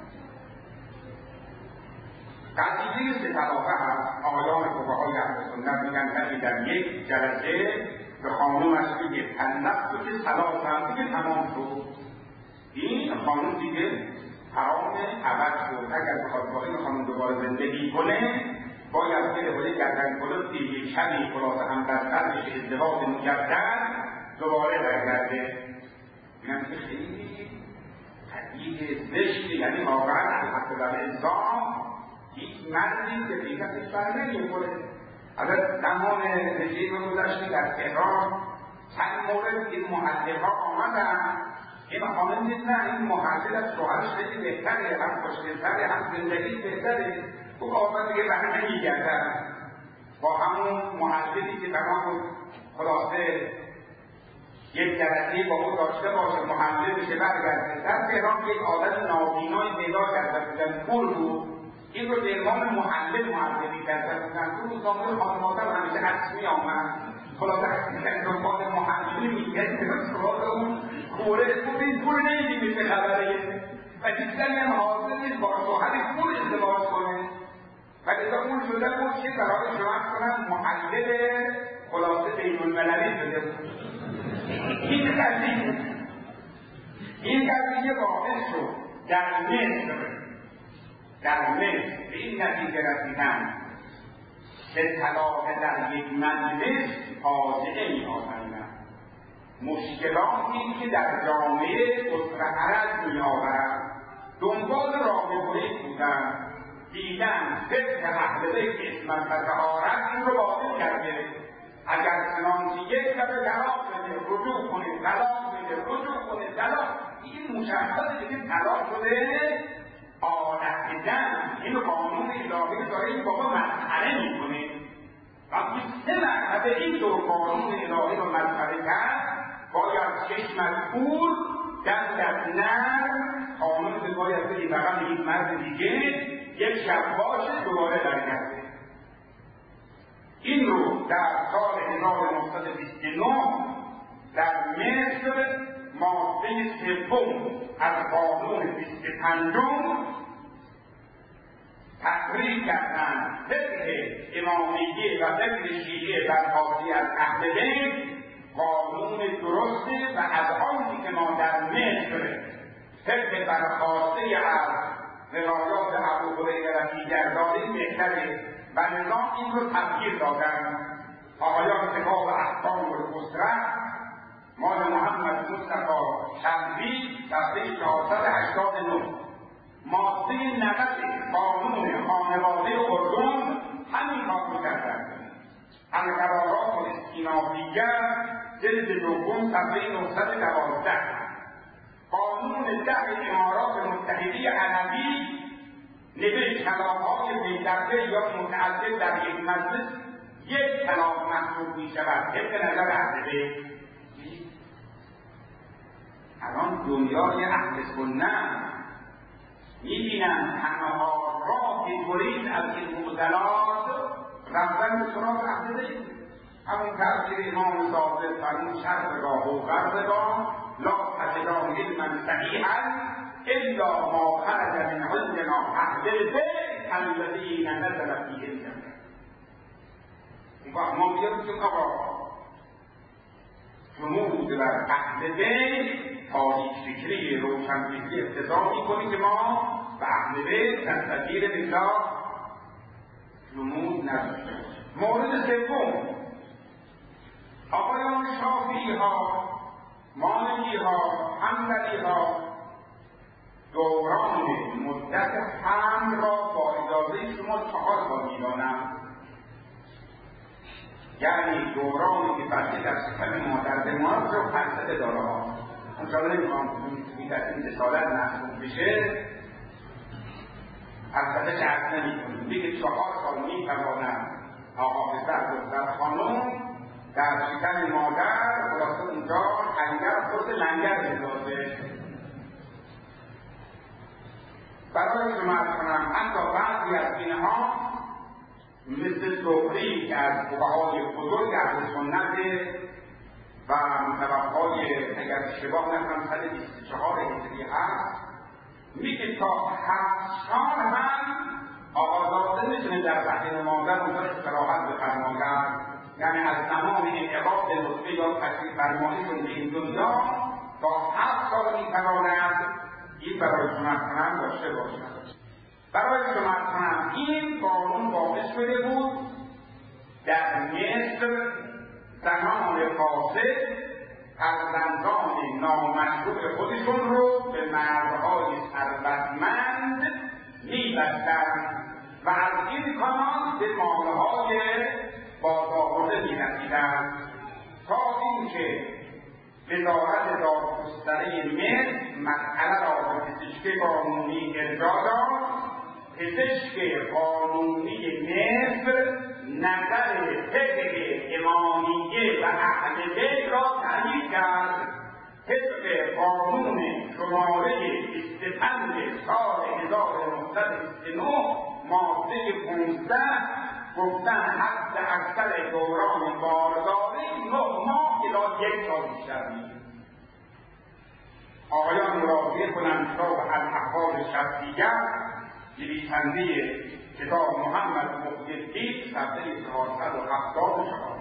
قضیه سه طبقه هست. آقایان فقهای اهل سنت میگن ولی در یک جلسه به خانومش بگه طلقت تو که ثلاثا دیگه تمام شد. این خانوم دیگه حرام عوض شد. اگر بخواد با این خانوم دوباره زندگی کنه باید بره با یک گردن کلفتی یک شبی خلاصه هم بستر بشه، ازدواج مجدد دوباره برگرده. اینم که خیلی قبیح زشته، یعنی واقعا از حق بر انسان هیچ مردی که بیشترش بر نمیخوره. اگر زمان رژیم گذشته در تهران چند مورد این محققا آمدن، این خانم دید نه این محقق از شوهرش خیلی بهتره، هم خوشگل‌تره، هم زندگی بهتره، او آقا دیگه بر نمیگردن. با همون محققی که برامون خلاصه یک جلسه با او داشته باشه، محقق بشه برگرده. در تهران یک آدم نابینایی پیدا کرده بودن، پول بود، این رو به امام محلل معرفی کرده بودن. تو روزنامه خانواده رو همیشه عکس می آمد، خلاصه عکس می‌کرد دنبال محللی می‌گرد سراغ اون خوره. تو این پول نمی‌دید چه خبره و دیگری هم حاضر نیست با شوهر پول ازدواج کنه و لذا اون شده بود که برای شما کنن محلل خلاصه بین‌المللی شده بود. این قضیه این قضیه واقع شد در مصر. در مصر به این نتیجه رسیدن به طلاق در یک مجلس فاجعه می‌آفریند. مشکلاتی که در جامعه اسر عرض می‌آورد دنبال راه‌حلی بودند، دیدن فقه اهل بیت عصمت و طهارت این رو باطل کرده. اگر چنانچه یک دفعه طلاق بده رجوع کنید، طلاق بده رجوع کنید، طلاق، این مشخصه که طلاق شده عادت جمع. این قانون الهی داره این بابا مسخره میکنه. وقتی سه مرتبه این دو قانون الهی رو مسخره کرد باید چشمت پور دست از نرم قانون به باید بگی بقیل یک مرد دیگه یک شب باشه دوباره برگرده. این رو در سال هزار و نهصد و بیست و نه در مصر ماده سوم از قانون بیست و پنجم تقریر کردن فقه امامیه و فقه شیعه برخواسته از اهل بیت قانون درسته و از آنی که ما در مصر فقه برخواسته از روایات ابو هریره و دیگر داریم بهتره و نظام این رو تغییر دادن. آقایان کتاب احکام الاسره مال محمد مصطفی شمسی صفحه چهارصد و هشتاد و نه ماده نود قانون خانواده اردن همین کار رو کردن. القرارات الاستینافیه جلد دوم صفحه نهصد و دوازده. قانون ده امارات متحده عربی نوشت طلاق‌های بی‌درجه یا متعدد در یک مجلس یک طلاق محسوب می‌شود طبق نظر اهل بیت. الان دنیای اهل سنت می‌بینن تنها راه گریز از این معضلات رفتن به سراغ اهل بیت. همون تفسیر امام صادق فرمود شرق‌گاه و غرب‌گاه لا تجدان علما صحیحا الا ما خرج من عندنا اهل البیت الذین نزل فیهم الجنة. و ما بیاریم که آقا جمود بر اهل بیت تاریک فکری روشن فکری اقتضا می‌کنه که ما به اهل بیت تسبیل بالله جمود نداشته باشیم. مورد سوم آقایان شافعی ها، مالکی ها، حنبلی ها دوران مدت حمل را با اجازه شما چهار سال می‌دانند. یعنی دورانی که بچه در شکم مادر بماند رو فلسفه داره ها. انشاءالله نمیخوام توی در این رسالت محسوب بشه فلسفه شرط نمی‌کنیم. دیگه چهار سال می‌توانند آقا پسر دختر خانم در شکم مادر خلاصه اونجا انگر خود لنگر بندازه. برای شما ارز کنم حتی بعضی از اینها مثل زهری که از فقهای بزرگ اهل سنت و متوفای اگر اشتباه نکنم صد و بیست و چهار هجری هست میگه تا هفت سال هم آقازاده میتونه در رحم مادر اونجا استراحت بفرماید. یعنی یعنی از زمان انعقاد نطفه یا تشریف فرماییشون به این دنیا تا هفت سال میتواند این برای جمعت کنم داشته باشد. برای جمعت کنم این قانون واقع شده بود در مصر زنان فاسد فرزندان نامشروع خودشون رو به مردهای ثروتمند می‌بستند و از این کانال به مالهای بازآورده می‌رسیدند تا اینکه وزارت دادگستری مصر مسئله را به پزشک قانونی ارجاع داد. پزشک قانونی مصر نظر فقه امامیه و اهل بیت را تعیین کرد. طبق قانون شماره بیست و پنج سال هزار و نهصد و بیست و نه ماده پانزده گفتن حد اکثر دوران بارداری نه ماه الی یک سال بیشتر نیست. آقایان مراجعه کنند کتاب الاحوال شخصیت نویسنده کتاب محمد محی‌الدین صفحه چهارصد و هفتاد و چهار.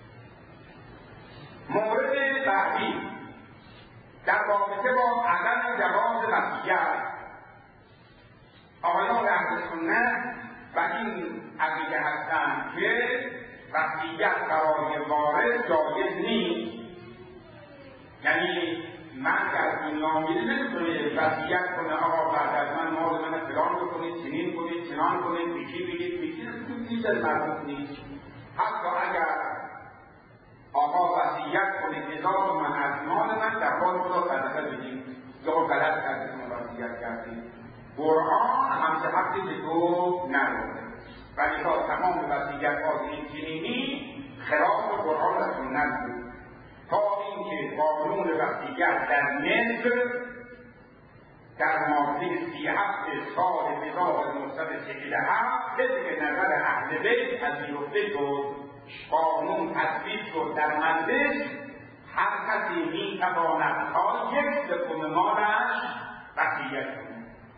مورد بعدی در رابطه با عدم جواز وصیت. آقایان اهل سنت و این عقیده هستند که وصیت برای وارث جایز نیست. یعنی مرد از دنیا میره نمیتونه وصیت کنه آقا بعد از من مال من فلان بکنید، چنین کنید، چنان کنید، بیکی بگید، بیکی هیچ از مربوط نیست. حتی اگر آقا وصیت کنه هزار من از مال من در حال خدا صدقه بدید یا غلط کردید و وصیت کردید. قرآن همچه حقی به تو نداره. ولی تا تمام وصیت ها این چنینی خلاف قرآن و سنت بود. تا اینکه قانون وصیت در مصر در ماده سی و هفت سال هزار و نهصد و چهل و هفت طبق نظر اهل بیت پذیرفته شد. قانون تصویب شد در مجلس هر کسی میتواند تا یک سوم مالش وصیت کند.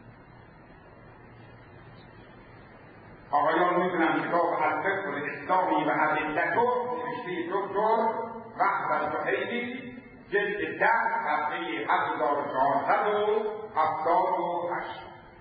آقایان میتونن کتاب الفقه الاسلامی و ادلته نوشته دکتر وحدت زهیری جلد ده صفحه هزار و چهارصد و هفتاد و هشت.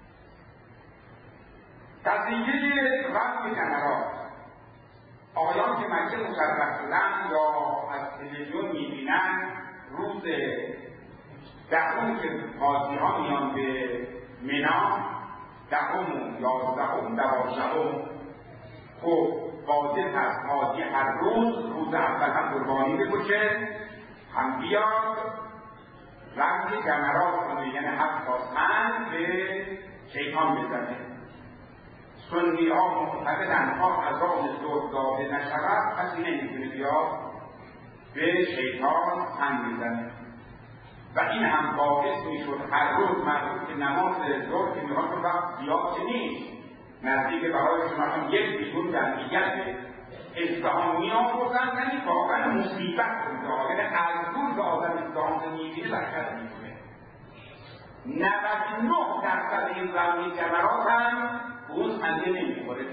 قضیه رفع کمرات. آقایان که مکه مشرف شدن یا از تلویزیون میبینن روز دهم که حاجی‌ها میان به منا، دهم یازدهم دوازدهم، خب واجب از حاجی هر روز روز اول هم قربانی بکشه، هم بیاد رنگ جمرات کنه، یعنی هفت تا سنگ به شیطان بزنه. سنی ها معتقدن تا از آن زود داده نشود کسی نمیتونه بیاد به شیطان سنگ بزنه. و این هم باعث میشد هر روز مردم که نماز ظهر که میخواد وقت زیاد چه نیست، نزدیک برای شما هم یک بیرون جمعیت ازدهام میآوردن، یعنی واقعا مصیبت بوده. یعنی از روز آدم ازدهام میبینه برکت میکنه. نود و نه درصد این رمی جمرات هم اون خنده نمیخوره.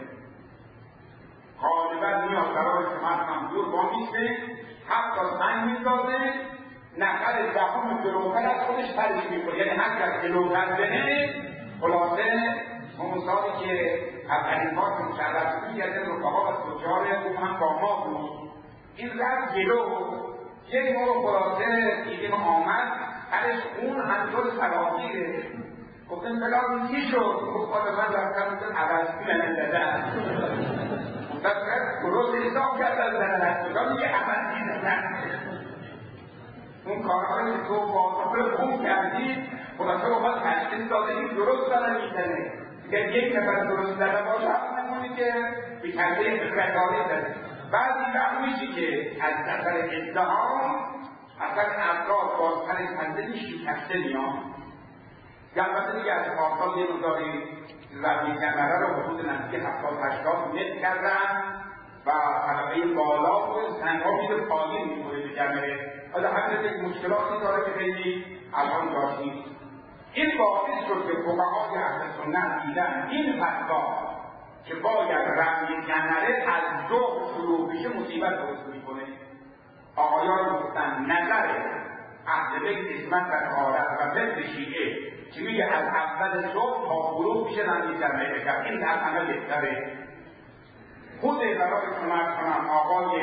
غالبا میاد برای شما هم دور با میشه، حتی سنگ میسازه، نفر دهم جلوتر از خودش پرش میکنه. یعنی هر کس جلوتر بنه خلاصه اون سالی که اولین بار که مشرف شدی از این رفقا و تجار او هم با ما بود، این رفت جلو یک موقع خلاصه دیدیم آمد هرش اون همطور سلاحیه گفتم فلان چی شد؟ گفت خواهد من رفتم بودم عوضی من زدن گفتم درست حساب کرد از زدن کجا میگه عوضی زدن. اون کارهایی که تو باطافل خوب کردی خلاصه با باید تشکیل داده این درست زدن میزنه. اگر یک نفر درست زده باشه هم نمونی که به کنده فکرکاری زده. بعضی وقت میشه که از نظر ازدهام اصلا افراد بازتر کنده شکسته میان. یا البته دیگه از پارسال یه مقداری رمی کمره رو حدود نزدیک هفتاد هشتاد متر کردن و طبقه بالا و سنگ‌ها میره پایین می‌خوره به کمره. حالا همین یک مشکلاتی داره که خیلی الان داشتیم. این باعث شد که فقهای اهل سنت دیدن این فتوا که باید رمی کمره از ظهر شروع بشه مصیبت درست میکنه. آقایان گفتن نظر اهل بیت اسمت و طهارت و فقه شیعه که میگه از اول صبح تا غروب میشه رمیز در معرکت، این از همه بهتره. خود برای شما کنم آقای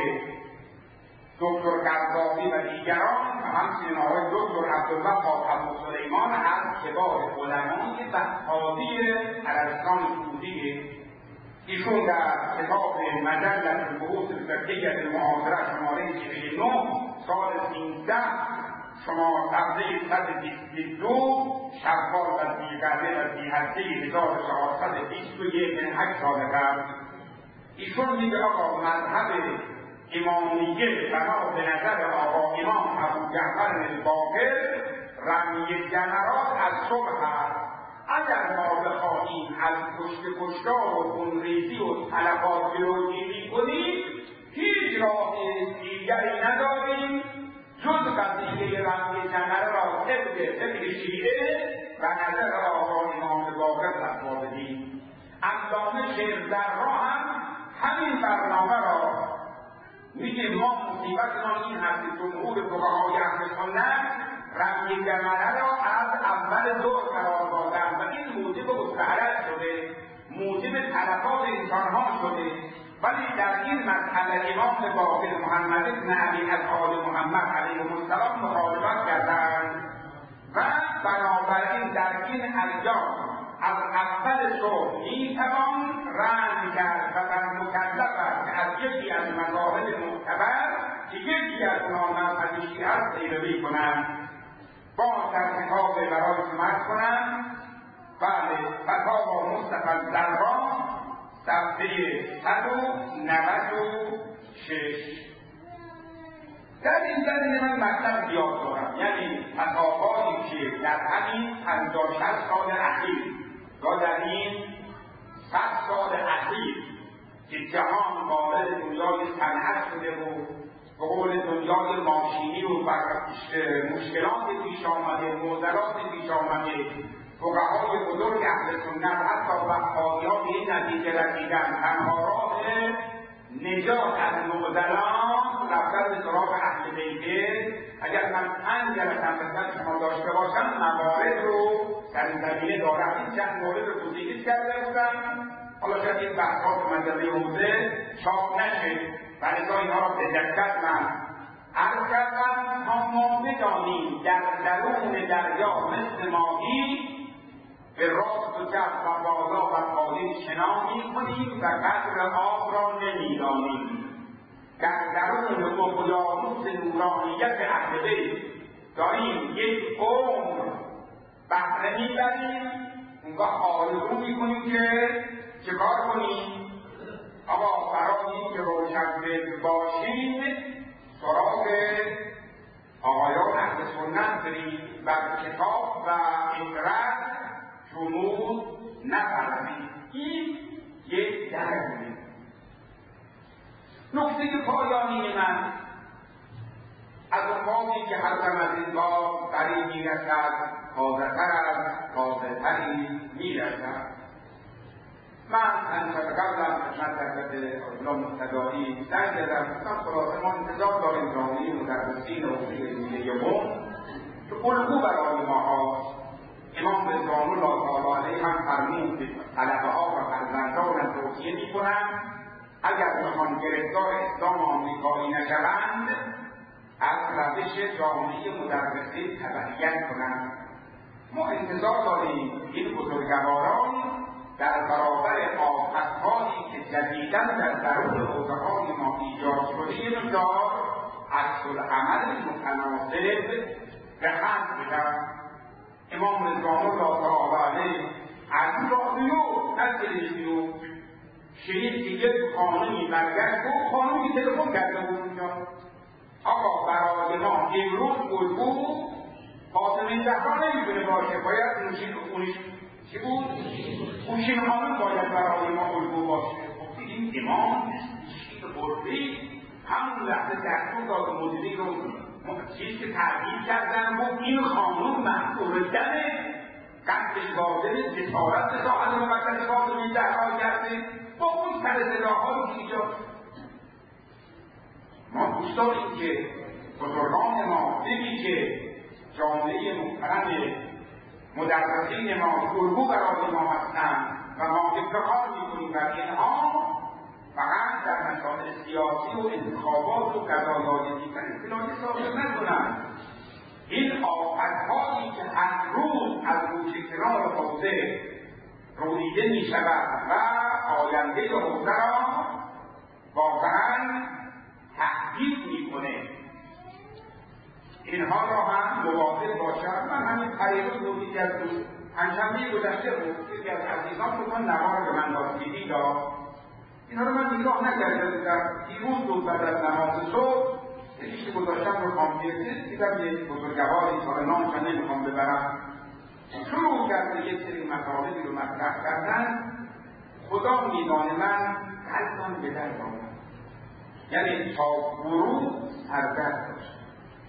دکتر قرضاوی و دیگران و همچنین آقای دکتر عبدالله خاتم سلیمان از کبار علمای بطحالی عربستان سعودی، ایشون در کتاب مجلة البحوث الفقهیة المعاصرة شماره چهل و نه سال سیزده شما صفحه صد و بیست و دو شوال و ذیقعده و ذیحجه هزار و چهارصد و بیست و یک یعنی هشت سال قبل ایشون میگه آقا مذهب امامیه بنا به نظر آقا امام ابو جعفر الباقر رمی جمرات از صبح هست. اگر ما بخواهیم از کشت کشتار و خونریزی و تلفات جلوگیری کنیم هیچ راه دیگری نداریم جز قضیه رمی جمره را طبق فقه شیعه و نظر آقا امام باقر فتوا بدیم. علامه شیرزرا هم همین برنامه را میگه ما مصیبتمان این هست که جمهور فقهای اهل سنت رمی جمره را از اول ظهر قرار دادن و این موجب مستحرج شده، موجب تلفات انسانها شده، ولی در این مسئله امام باقر محمد بن علی از آل محمد علیه السلام مخالفت کردند و بنابراین در این ایام از اول صبح میتوان رمی کرد و بر مکلف است که از یکی از مذاهب معتبر که یکی از اونها مذهب شیعه است پیروی کنند. باز در کتاب برای شما کنم بله فتاوی مصطفی الزرقا صفحه صد و نود و شش. در این زمینه من مطلب زیاد دارم، یعنی فتاوایی که در همین پنجاه شصت سال اخیر یا در این صد سال اخیر که جهان وارد دنیای صنعت شده و به قول دنیای ماشینی و مشکلات پیش آمده، معضلات پیش آمده، فقهای بزرگ اهل سنت حتی وهابی‌ها به این نتیجه رسیدند تنها راه نجات از معضلات رفتن به سراغ اهل بیت. اگر من پنج جلسه مثلا شما داشته باشم موارد رو در این زمینه دارم، این چند مورد رو توضیح کرده بودم، حالا شاید این بحث‌ها تو مجله حوزه چاپ نشه ولی اینها را به دقت من عرض کردم تا ما بدانیم در درون دریا مثل ماهی به راست و چپ و بالا و پایین شنا می‌کنیم و قدر آب را نمی‌دانیم. در درون اقیانوس نورانیت اهل بیت داریم یک عمر بهره می‌بریم، اونگاه آرزو می‌کنیم که چکار کنیم؟ آقا برای اینکه روشنفکر باشیم سراغ آقایان اهل سنت بریم و کتاب و عبرت جمود نفرمید. این یک درگیری. نکته پایانی من از اون بابی که هر دم از این باب قریب میرسد تازه‌تر از تازه‌تری میرسد. من انشاء قبلم خدمت حضرت آیت الله مقتدایی در زدم گفتم خلاصه ما انتظار داریم جامعه مدرسین و اصول یوم که الگو برای ما هست. امام رضوان الله تعالی علیه هم فرمود که طلبه ها و فرزندان توصیه میکنند اگر بخوان گرفتار اسلام آمریکایی نشوند از روش جامعه مدرسین تبعیت کنند. ما انتظار داریم این بزرگواران در برابر آفت‌هایی که جدیداً در درون حوزه‌های ما ایجاد شده یه مقدار عکس‌العمل متناسب به خط بدن. امام رضوان الله تعالی علیه از رادیو از تلویزیون شنید که یک خانمی برگشت و خانمی تلفن کرده بود اونجا آقا برای ما امروز الگو فاطمه زهرا نمیتونه باشه، باید نوشین خونش چی بود؟ خوشین خانم باید برای ما الگو باشه. خب این امام شیر برده همون لحظه دستور داد مدیری رو چیز که تغییر کردن بود این خانم محصول دمه قدش بازه جسارت ساعت مقدس فاطمه زهرا کرده با اون سر صداهایی که ایجاد. روستا این که بزرگان ما دیدی که جامعه محترم مدرسین ما گرگو برای ما هستند و ما افتخار میکنیم بر اینها فقط در مسائل سیاسی و انتخابات و قضایای دیگر اطلاعی صادر نکنند. این آفتهایی که هر روز از روی کنار حوزه رویده می شود و آینده حوزه را واقعا تهدید می کنه، اینها را هم مواظب باشد. من همین پریروز بود یکی از دوست پنجشنبه گذشته بود یکی از عزیزان بودن نوار به من داد دیدی داد اینها رو من نگاه نکرده بودم. دیروز بود بعد از نماز صبح یکیش گذاشتم رو کامپیوتر دیدم یک بزرگواری حالا نامشان نمیخوام ببرم شروع کرده یک سری مطالبی رو مطرح کردن. خدا میدانه من قلبم به درد آمد، یعنی تا غروب سردرد داشت.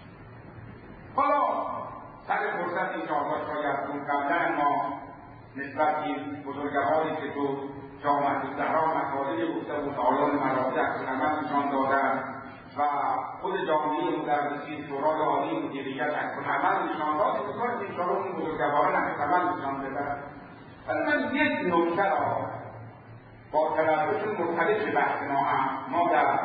حالا سر فرصت انشاءالله شاید اون قبلا ما نسبت این بزرگواری که تو جامعه الزهرا مطالبی گفته بود آیان مراجع عمل نشان دادن و خود جامعه مدرسین شورای عالی مدیریت عمل نشان داد که کار انشاءالله اون بزرگواران عمل نشان بدن. ولی من یک نکته را با توجه مرتبط به بحث ما هم ما در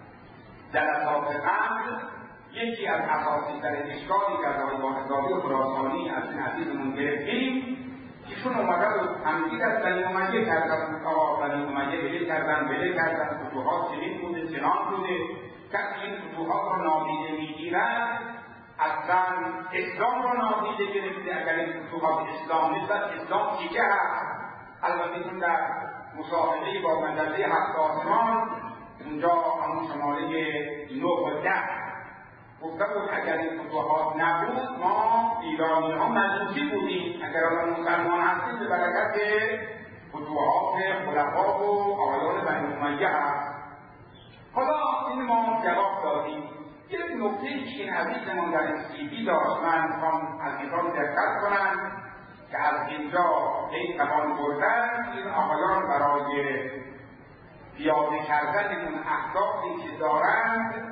جلسات قبل یکی از اساسی ترین اشکالی که از آقای واحدزاده خراسانی از این عزیزمون گرفتیم، ایشون اومدن و تمجید از بنی امیه کردن. آقا بنی امیه بله کردن بله کردن فتوحات چنین بوده چنان بوده. کسی این فتوحات را نادیده میگیرد اصلا اسلام را نادیده گرفته. اگر این فتوحات اسلام نسبت اسلام چیکه هست. البته ایشون در مصاحبه با مجله هفت آسمان اونجا همون شماره نه و ده گفته بود اگر این فتوحات نبود ما ایرانی ها مجوسی بودیم. اگر آن مسلمان هستیم به برکت فتوحات خلفا و آقایان بنی امیه هست. حالا این ما جواب دادیم. یک نکته‌ای که این عزیزمون در این سیدی داشت من میخوام عزیزان دقت کنن که از اینجا این توان بردن این آقایان برای پیاده کردن اون اهدافی که دارند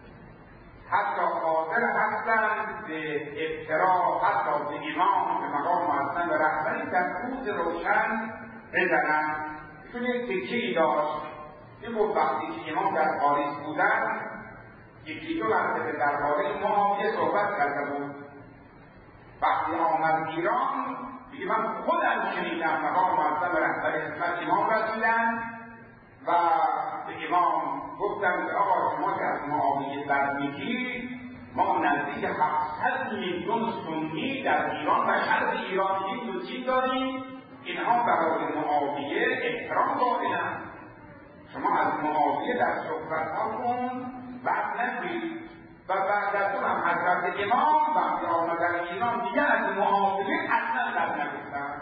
حتی قادر هستند به افترا حتی به ایمان به مقام هستند و رهبری در روز روشن بزنند. چون یک تکیه‌ای داشت این بود وقتی که امام در پاریس بودن یکی دو مرتبه درباره معاویه صحبت کرده بود. وقتی آمد ایران دیگه من خودم شنیدم مقام معظم رهبر خدمت امام رسیدن و به امام گفتم که آقا شما که از معاویه برمیگید ما نزدیک هفتصد میلیون سنی در ایران و شرق ایران این دو چیز داریم، اینها برای معاویه احترام قائلند. شما از معاویه در صحبت‌هاتون بحث نگیرید. و بعد از اون هم حضرت امام وقتی آمدن ایران دیگر از معاویه اصلا بحث نگفتن.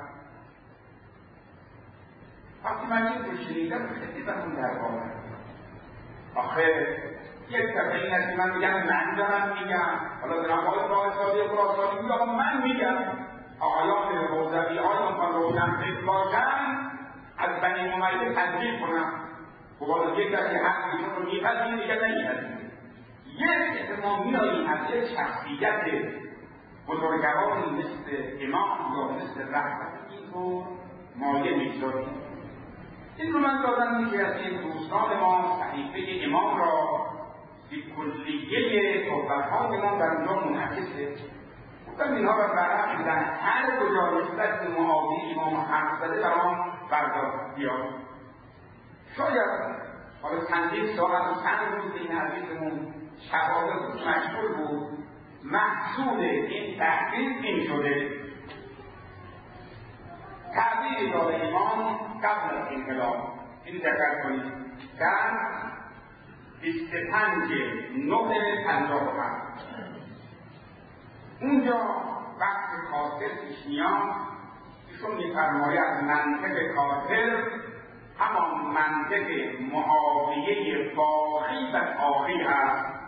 وقتی من این رو شنیدم خیلی بهتون در باور آخه یک دفعه این است که من میگم من دارم میگم حالا در آقای واحدزاده خراسانی میگم من میگم آقایان حوزوی های میخوان روشن فکر باشن از بنی امیه تدریک کنم و حالا یک دفعه حق ایشون رو میپذیریم دیگه نمیپذیریم. یک دفعه میاییم از یک شخصیت بزرگواری مثل امام یا مثل رهبری رو مایه میگذاریم. این رو من دادم که از این دوستان ما صحیفه امام را به کلیه صحبت‌های ما در اونجا منعکسه. گفتم اینها را برعکس در هر کجا نسبت به معاویه امام حرف زده برام برداشت بیاد. شاید حالا چندین ساعت و چند روز این عزیزمون شهادت مشهور بود. محصول این تحقیق این شده تعبیر داره امام قبل از انقلاب این دقت کنید در بیست و پنج نه پنجاه و هفت اونجا وقت کافر پیش میاد ایشون میفرماید منطق کافر همان منطق معاویه باقی و آخی هست.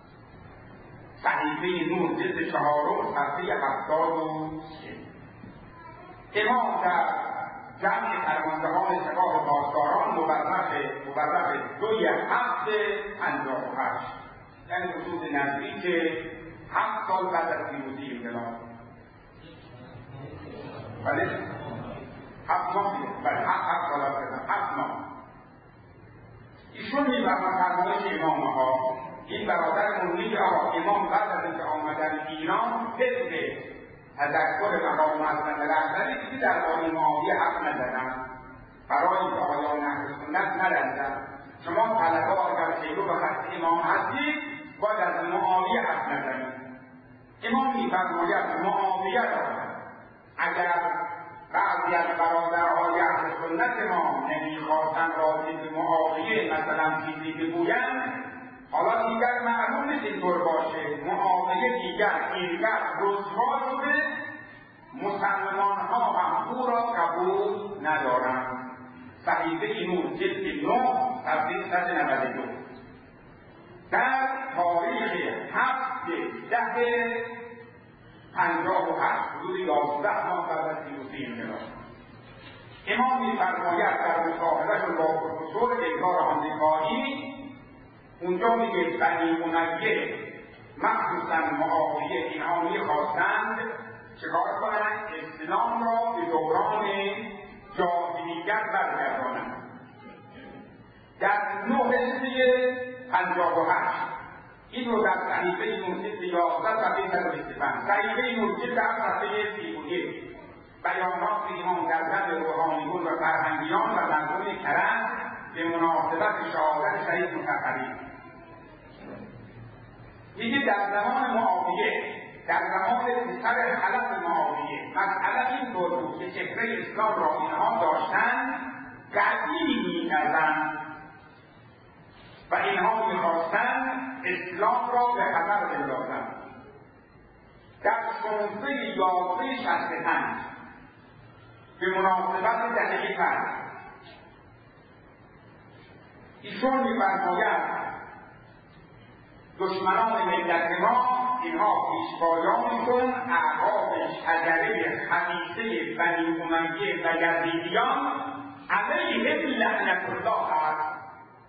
صحیفه نور جلد چهارم صفحه هفتاد و سه. امام در جمع فرماندهان سپاه پاسداران مورخ مورخ دوی هفت پنجاه و هشت یعنی حدود نزدیک هفت سال بعد از پیروزی انقلاب. بله هفت ماه بله هفت سال بعد هفت ماه ایشون می‌فرماید فرمایش امام ها این برادرمون میگه آقا امام بعد از اینکه آمدن ایران طبق تذکر مقام مسند رهبری دیگه درباره معاویه حرف نزدن برای اینکه آقایان اهل سنت نرسن شما طلبه اگر پیرو به خط امام هستید باید از معاویه حرف نزنید. امام می‌فرماید معاویه را اگر بعضی از برادرهای اهل سنت ما نمی‌خواستند راجع به معاویه مثلا چیزی بگویند، حالا دیگر معلوم نیست اینطور باشه، معاویه دیگر اینقدر رسوا شده مسلمان‌ها هم او را قبول ندارند. صحیفه نور جلد نه صفحه صد و نود و دو. در تاریخ هفت ده پنجاه و هشت حدود یازده ماه بعد از پیروزی انقلاب امام می‌فرماید در مصاحبه‌شون با پروفسور انگار آمریکایی اونجا میگه بنی امیه مخصوصا معاویه اینها میخواستند چکار کنند؟ اسلام را به دوران جاهلیت برگردانند. در نه پنجاه و هشت این رو در صحیفه نورجلد یازده صفحه صد و بیست و پنج صحیفه نورجلد در صفحه سی و یک بیانات امام در ضد روحانیون و فرهنگیان و مردم کرج به مناسبت شهادت شهید مطهری میگه در زمان معاویه در زمان پسر خلف معاویه مسئله این طور بود که چهره اسلام را اینها داشتند قدیمی می‌کردند و اینها می‌خواستند اسلام را به خطر بندازند. در شانزده یازده شصت و پنج به مناسبت دهه پنج ایشون می‌فرماید دشمنان ملت ما اینها پیشوایانشون اعقاب شجره خبیثه بنی امیه و یزیدیان علیهم لعنت الله است.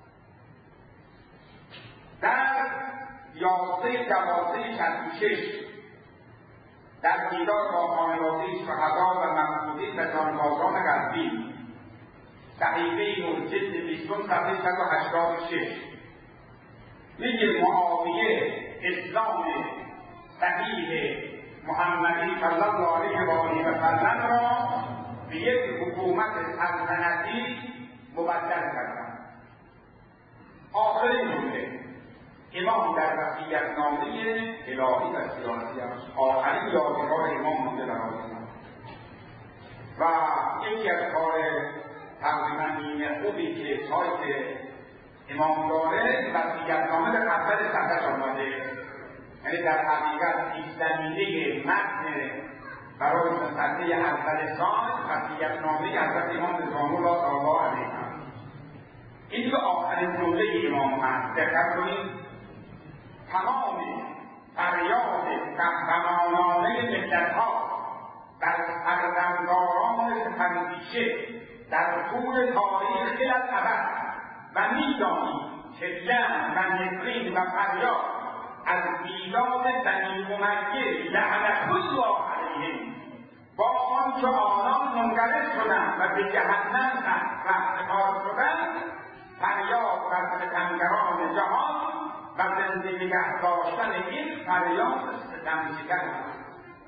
در یازده دوازده شصت و شش در دیدار با خانواده شهدا و مقبوضین و جانبازان غزنین صحیفه نورجلد بیستم صفحه صد و هشتاد و شش میگه معاویه اسلام صحیح محمدی صلی الله علیه و آله و سلم را به یک حکومت سلطنتی مبدل کردند. آخرین جمله امام در وصیت‌نامه الهی و سیاسی است. آخرین یادگار امام مونده برای ما و یکی از کار تقریبا نیمه خوبی که سایت امام داره وصیت‌نامه در اول صفحه آمده، یعنی در حقیقت پیش زمینه متن برای صفحه اول سایت وصیت‌نامه حضرت امام رضوان الله صلی الله علیه و آله. این که آخرین جمله امام هست. دقت کنید تمام فریاد قهرمانانه ملت‌ها در سردمداران ستم‌اندیشه در طول تاریخ الابد و می‌دانید که لعن و نفرین و فریاد از بیداد بنی امیه لعنت الله علیهم با آنچه آنان منقلب شدند و به جهنم رهنمای شدند فریاد بر ستمگران جهان و زنده نگه داشتن این فریاد ستمشکن است.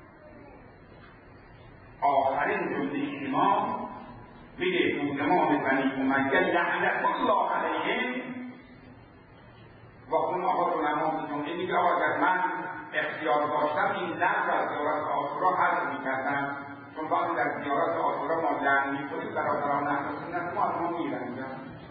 آخرین جمله امام میگه امام بنی امیه لعنت الله علیهم و اون آقا رو نماز جمعه میگه آقا اگر من اختیار داشتم این لحظه از زیارت عاشورا حذف میکردم، چون وقتی در زیارت عاشورا ما لعن میکنیم برادران اهل سنت ما از ما میرنجن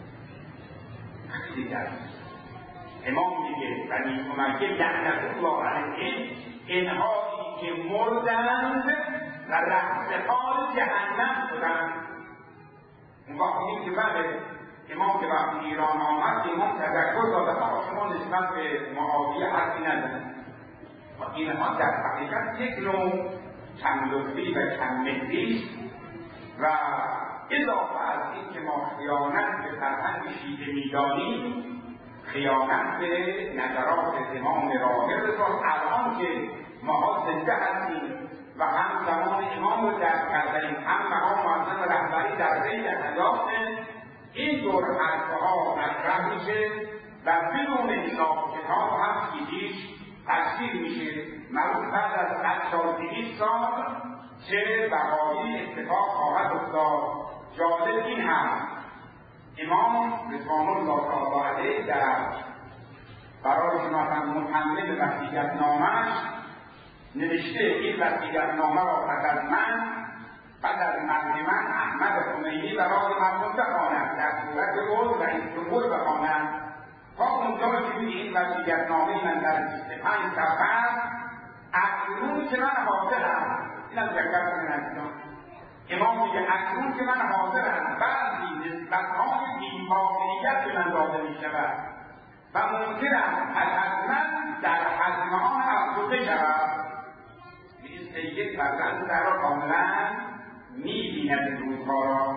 خیلی درست. امام میگه بنی امیه لعنت الله علیهم اینهایی که مردند و رهزهان جهنم شدند. اون وقت میگه که بله امام که وقتی ایران آمد امام تذکر داده آقا شما نسبت به معاویه حرفی نزنید و اینها در حقیقت یک نوع چند لطفی و چند مهری و اضافه از این که ما خیانت به فرهنگ شیعه میدانیم خیانت به نظرات امام راهب رسال. الان که ما زنده هستیم و هم زمان امام رو درک کردیم، هم مقام معظم رهبری در بین حیاته، این دور حرفه ها مطرح میشه و بدون حساب کتاب هم چیزیش تشکیل میشه. معلوم بعد از هشتاد دویست سال چه بقایی اتفاق خواهد افتاد. جالب این هست امام رضوان الله تعالی علیه در برای مثلا متمم وصیت نامش نوشته این وصیت نامه را پس از من بعد از مرگ من احمد خمینی برای مردم بخواند، در صورت روز رئیس جمهور بخواند. تا اونجا که این وصیت نامه من در بیست و پنج صفحه اکنون که من حاضرم، اینم دقت کنید عزیزان، امام میگه اکنون که من حاضرم بعضی نسبت‌های بی‌واقعیت به من داده می‌شود و ممکنم از من در حجم آن افزوده شود. مثل یک فرزند در را کاملا می‌بیند این روزها را.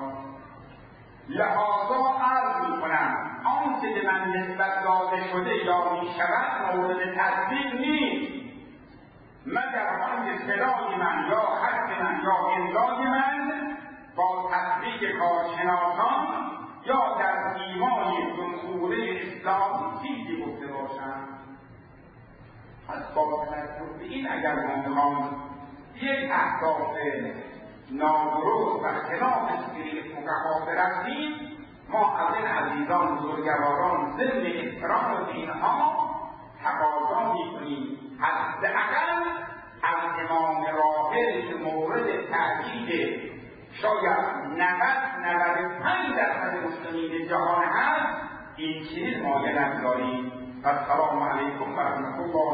لحاظا عرض می‌کنم آنچه به من نسبت داده شده یا می‌شود مورد تصدیق نیست مگر آنکه صدای من یا خط من یا امضای من با تصدیق کارشناسان یا در دیوان جمهوری اسلامی چیزی گفته باشند. از با توجه به این اگر ما میخوایم یک اهداف نادرست و خلاف سیر فقها برسیم، ما از این عزیزان بزرگواران ضمن احترام به اینها تقاضا میکنیم حداقل از امام راهب که مورد تأکید شاید نود نود و پنج درصد مسلمین جهان هست این چیز مایه نگذاریم. السلام علیکم و رحمت الله